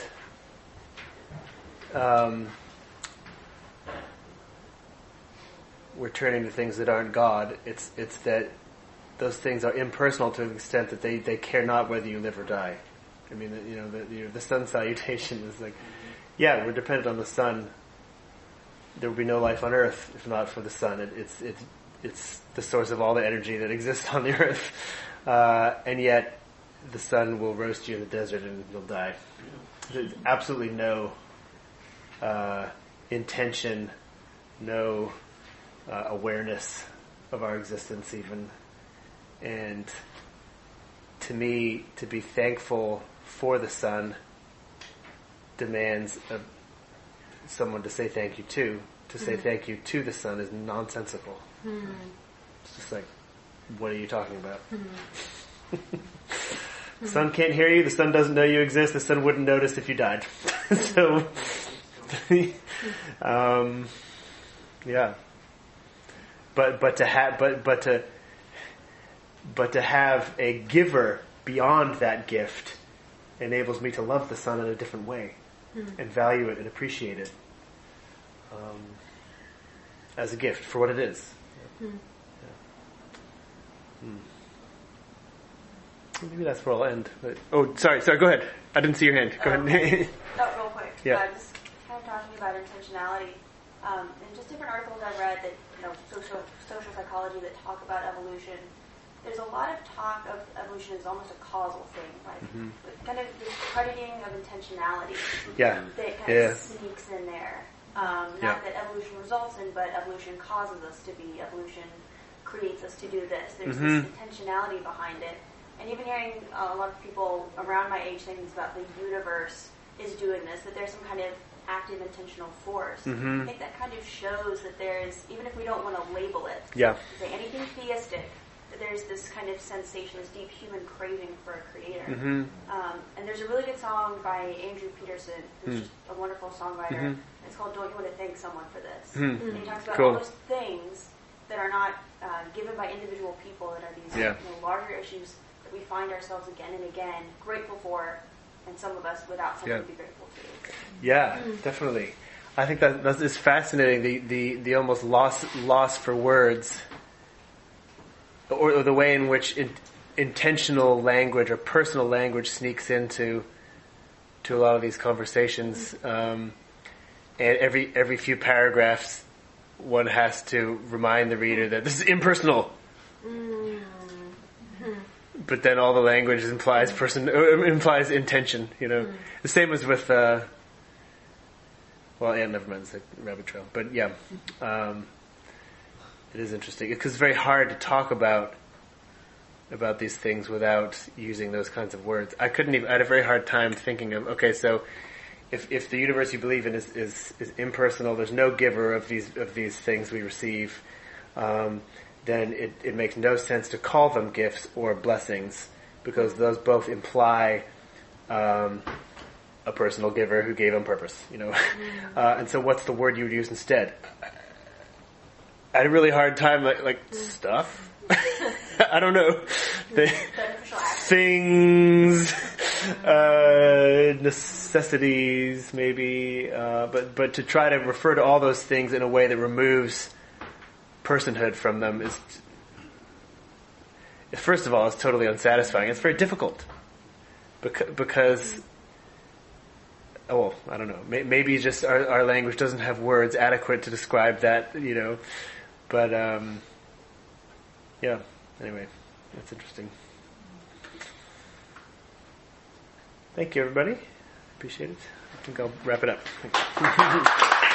um, we're turning to things that aren't God. It's it's that those things are impersonal to an extent that they, they care not whether you live or die. I mean, you know, the you know, the sun salutation is like, yeah, we're dependent on the sun. There would be no life on Earth if not for the sun. It, it's it's it's the source of all the energy that exists on the Earth, uh, and yet the sun will roast you in the desert and you'll die. There's absolutely no uh, intention, no uh, awareness of our existence, even. And to me, to be thankful for the sun demands a someone to say thank you to. To say Mm-hmm. thank you to the sun is nonsensical. Mm-hmm. It's just like, what are you talking about? Mm-hmm. The sun can't hear you. The sun doesn't know you exist. The sun wouldn't notice if you died. So, um, yeah. But but to have but but to but to have a giver beyond that gift enables me to love the sun in a different way. Mm-hmm. And value it and appreciate it um, as a gift for what it is. Mm-hmm. Yeah. Hmm. Maybe that's where I'll end. But, oh, sorry, sorry. Go ahead. I didn't see your hand. Go Um, ahead. No, real quick. Yeah. Uh, just kind of talking about intentionality. Um, and just different articles I've read that, you know, social social psychology that talk about evolution. There's a lot of talk of evolution as almost a causal thing, like Mhm. with kind of this crediting of intentionality Yeah. that kind Yeah. of sneaks in there. Um, Yeah. not that evolution results in, but evolution causes us to be. Evolution creates us to do this. There's Mhm. this intentionality behind it. And even hearing uh, a lot of people around my age saying things about the universe is doing this, that there's some kind of active intentional force. Mm-hmm. I think that kind of shows that there's, even if we don't want to label it, Yeah. say anything theistic, that there's this kind of sensation, this deep human craving for a creator. Mm-hmm. Um, and there's a really good song by Andrew Peterson, who's Mm. just a wonderful songwriter. Mhm. It's called "Don't You Want to Thank Someone for This?" Mm. And he talks about Cool. all those things that are not uh, given by individual people, that are these Yeah. you know, larger issues that we find ourselves again and again grateful for, and some of us without something Yeah. to be grateful to. Yeah, definitely. I think that that is fascinating. The, the, the almost loss loss for words, or, or the way in which in, intentional language or personal language sneaks into to a lot of these conversations. Um, and every every few paragraphs, one has to remind the reader that this is impersonal. But then all the language implies person uh, implies intention. You know, the same as with. Uh, Well, yeah, never mind. It's a rabbit trail, but yeah, um, it is interesting because it's very hard to talk about about these things without using those kinds of words. I couldn't even. I had a very hard time thinking of. Okay, so if if the universe you believe in is is, is impersonal, there's no giver of these of these things we receive. Um, then it, it makes no sense to call them gifts or blessings because those both imply. Um, a personal giver who gave on purpose, you know. Uh, and so what's the word you would use instead? I had a really hard time, like, like stuff? I don't know. The, things, uh, necessities, maybe, uh, but, but to try to refer to all those things in a way that removes personhood from them is, first of all, it's totally unsatisfying. It's very difficult. Because, because Oh, well, I don't know. Maybe just our, our language doesn't have words adequate to describe that, you know. But, um, yeah, anyway, that's interesting. Thank you, everybody. Appreciate it. I think I'll wrap it up. Thank you.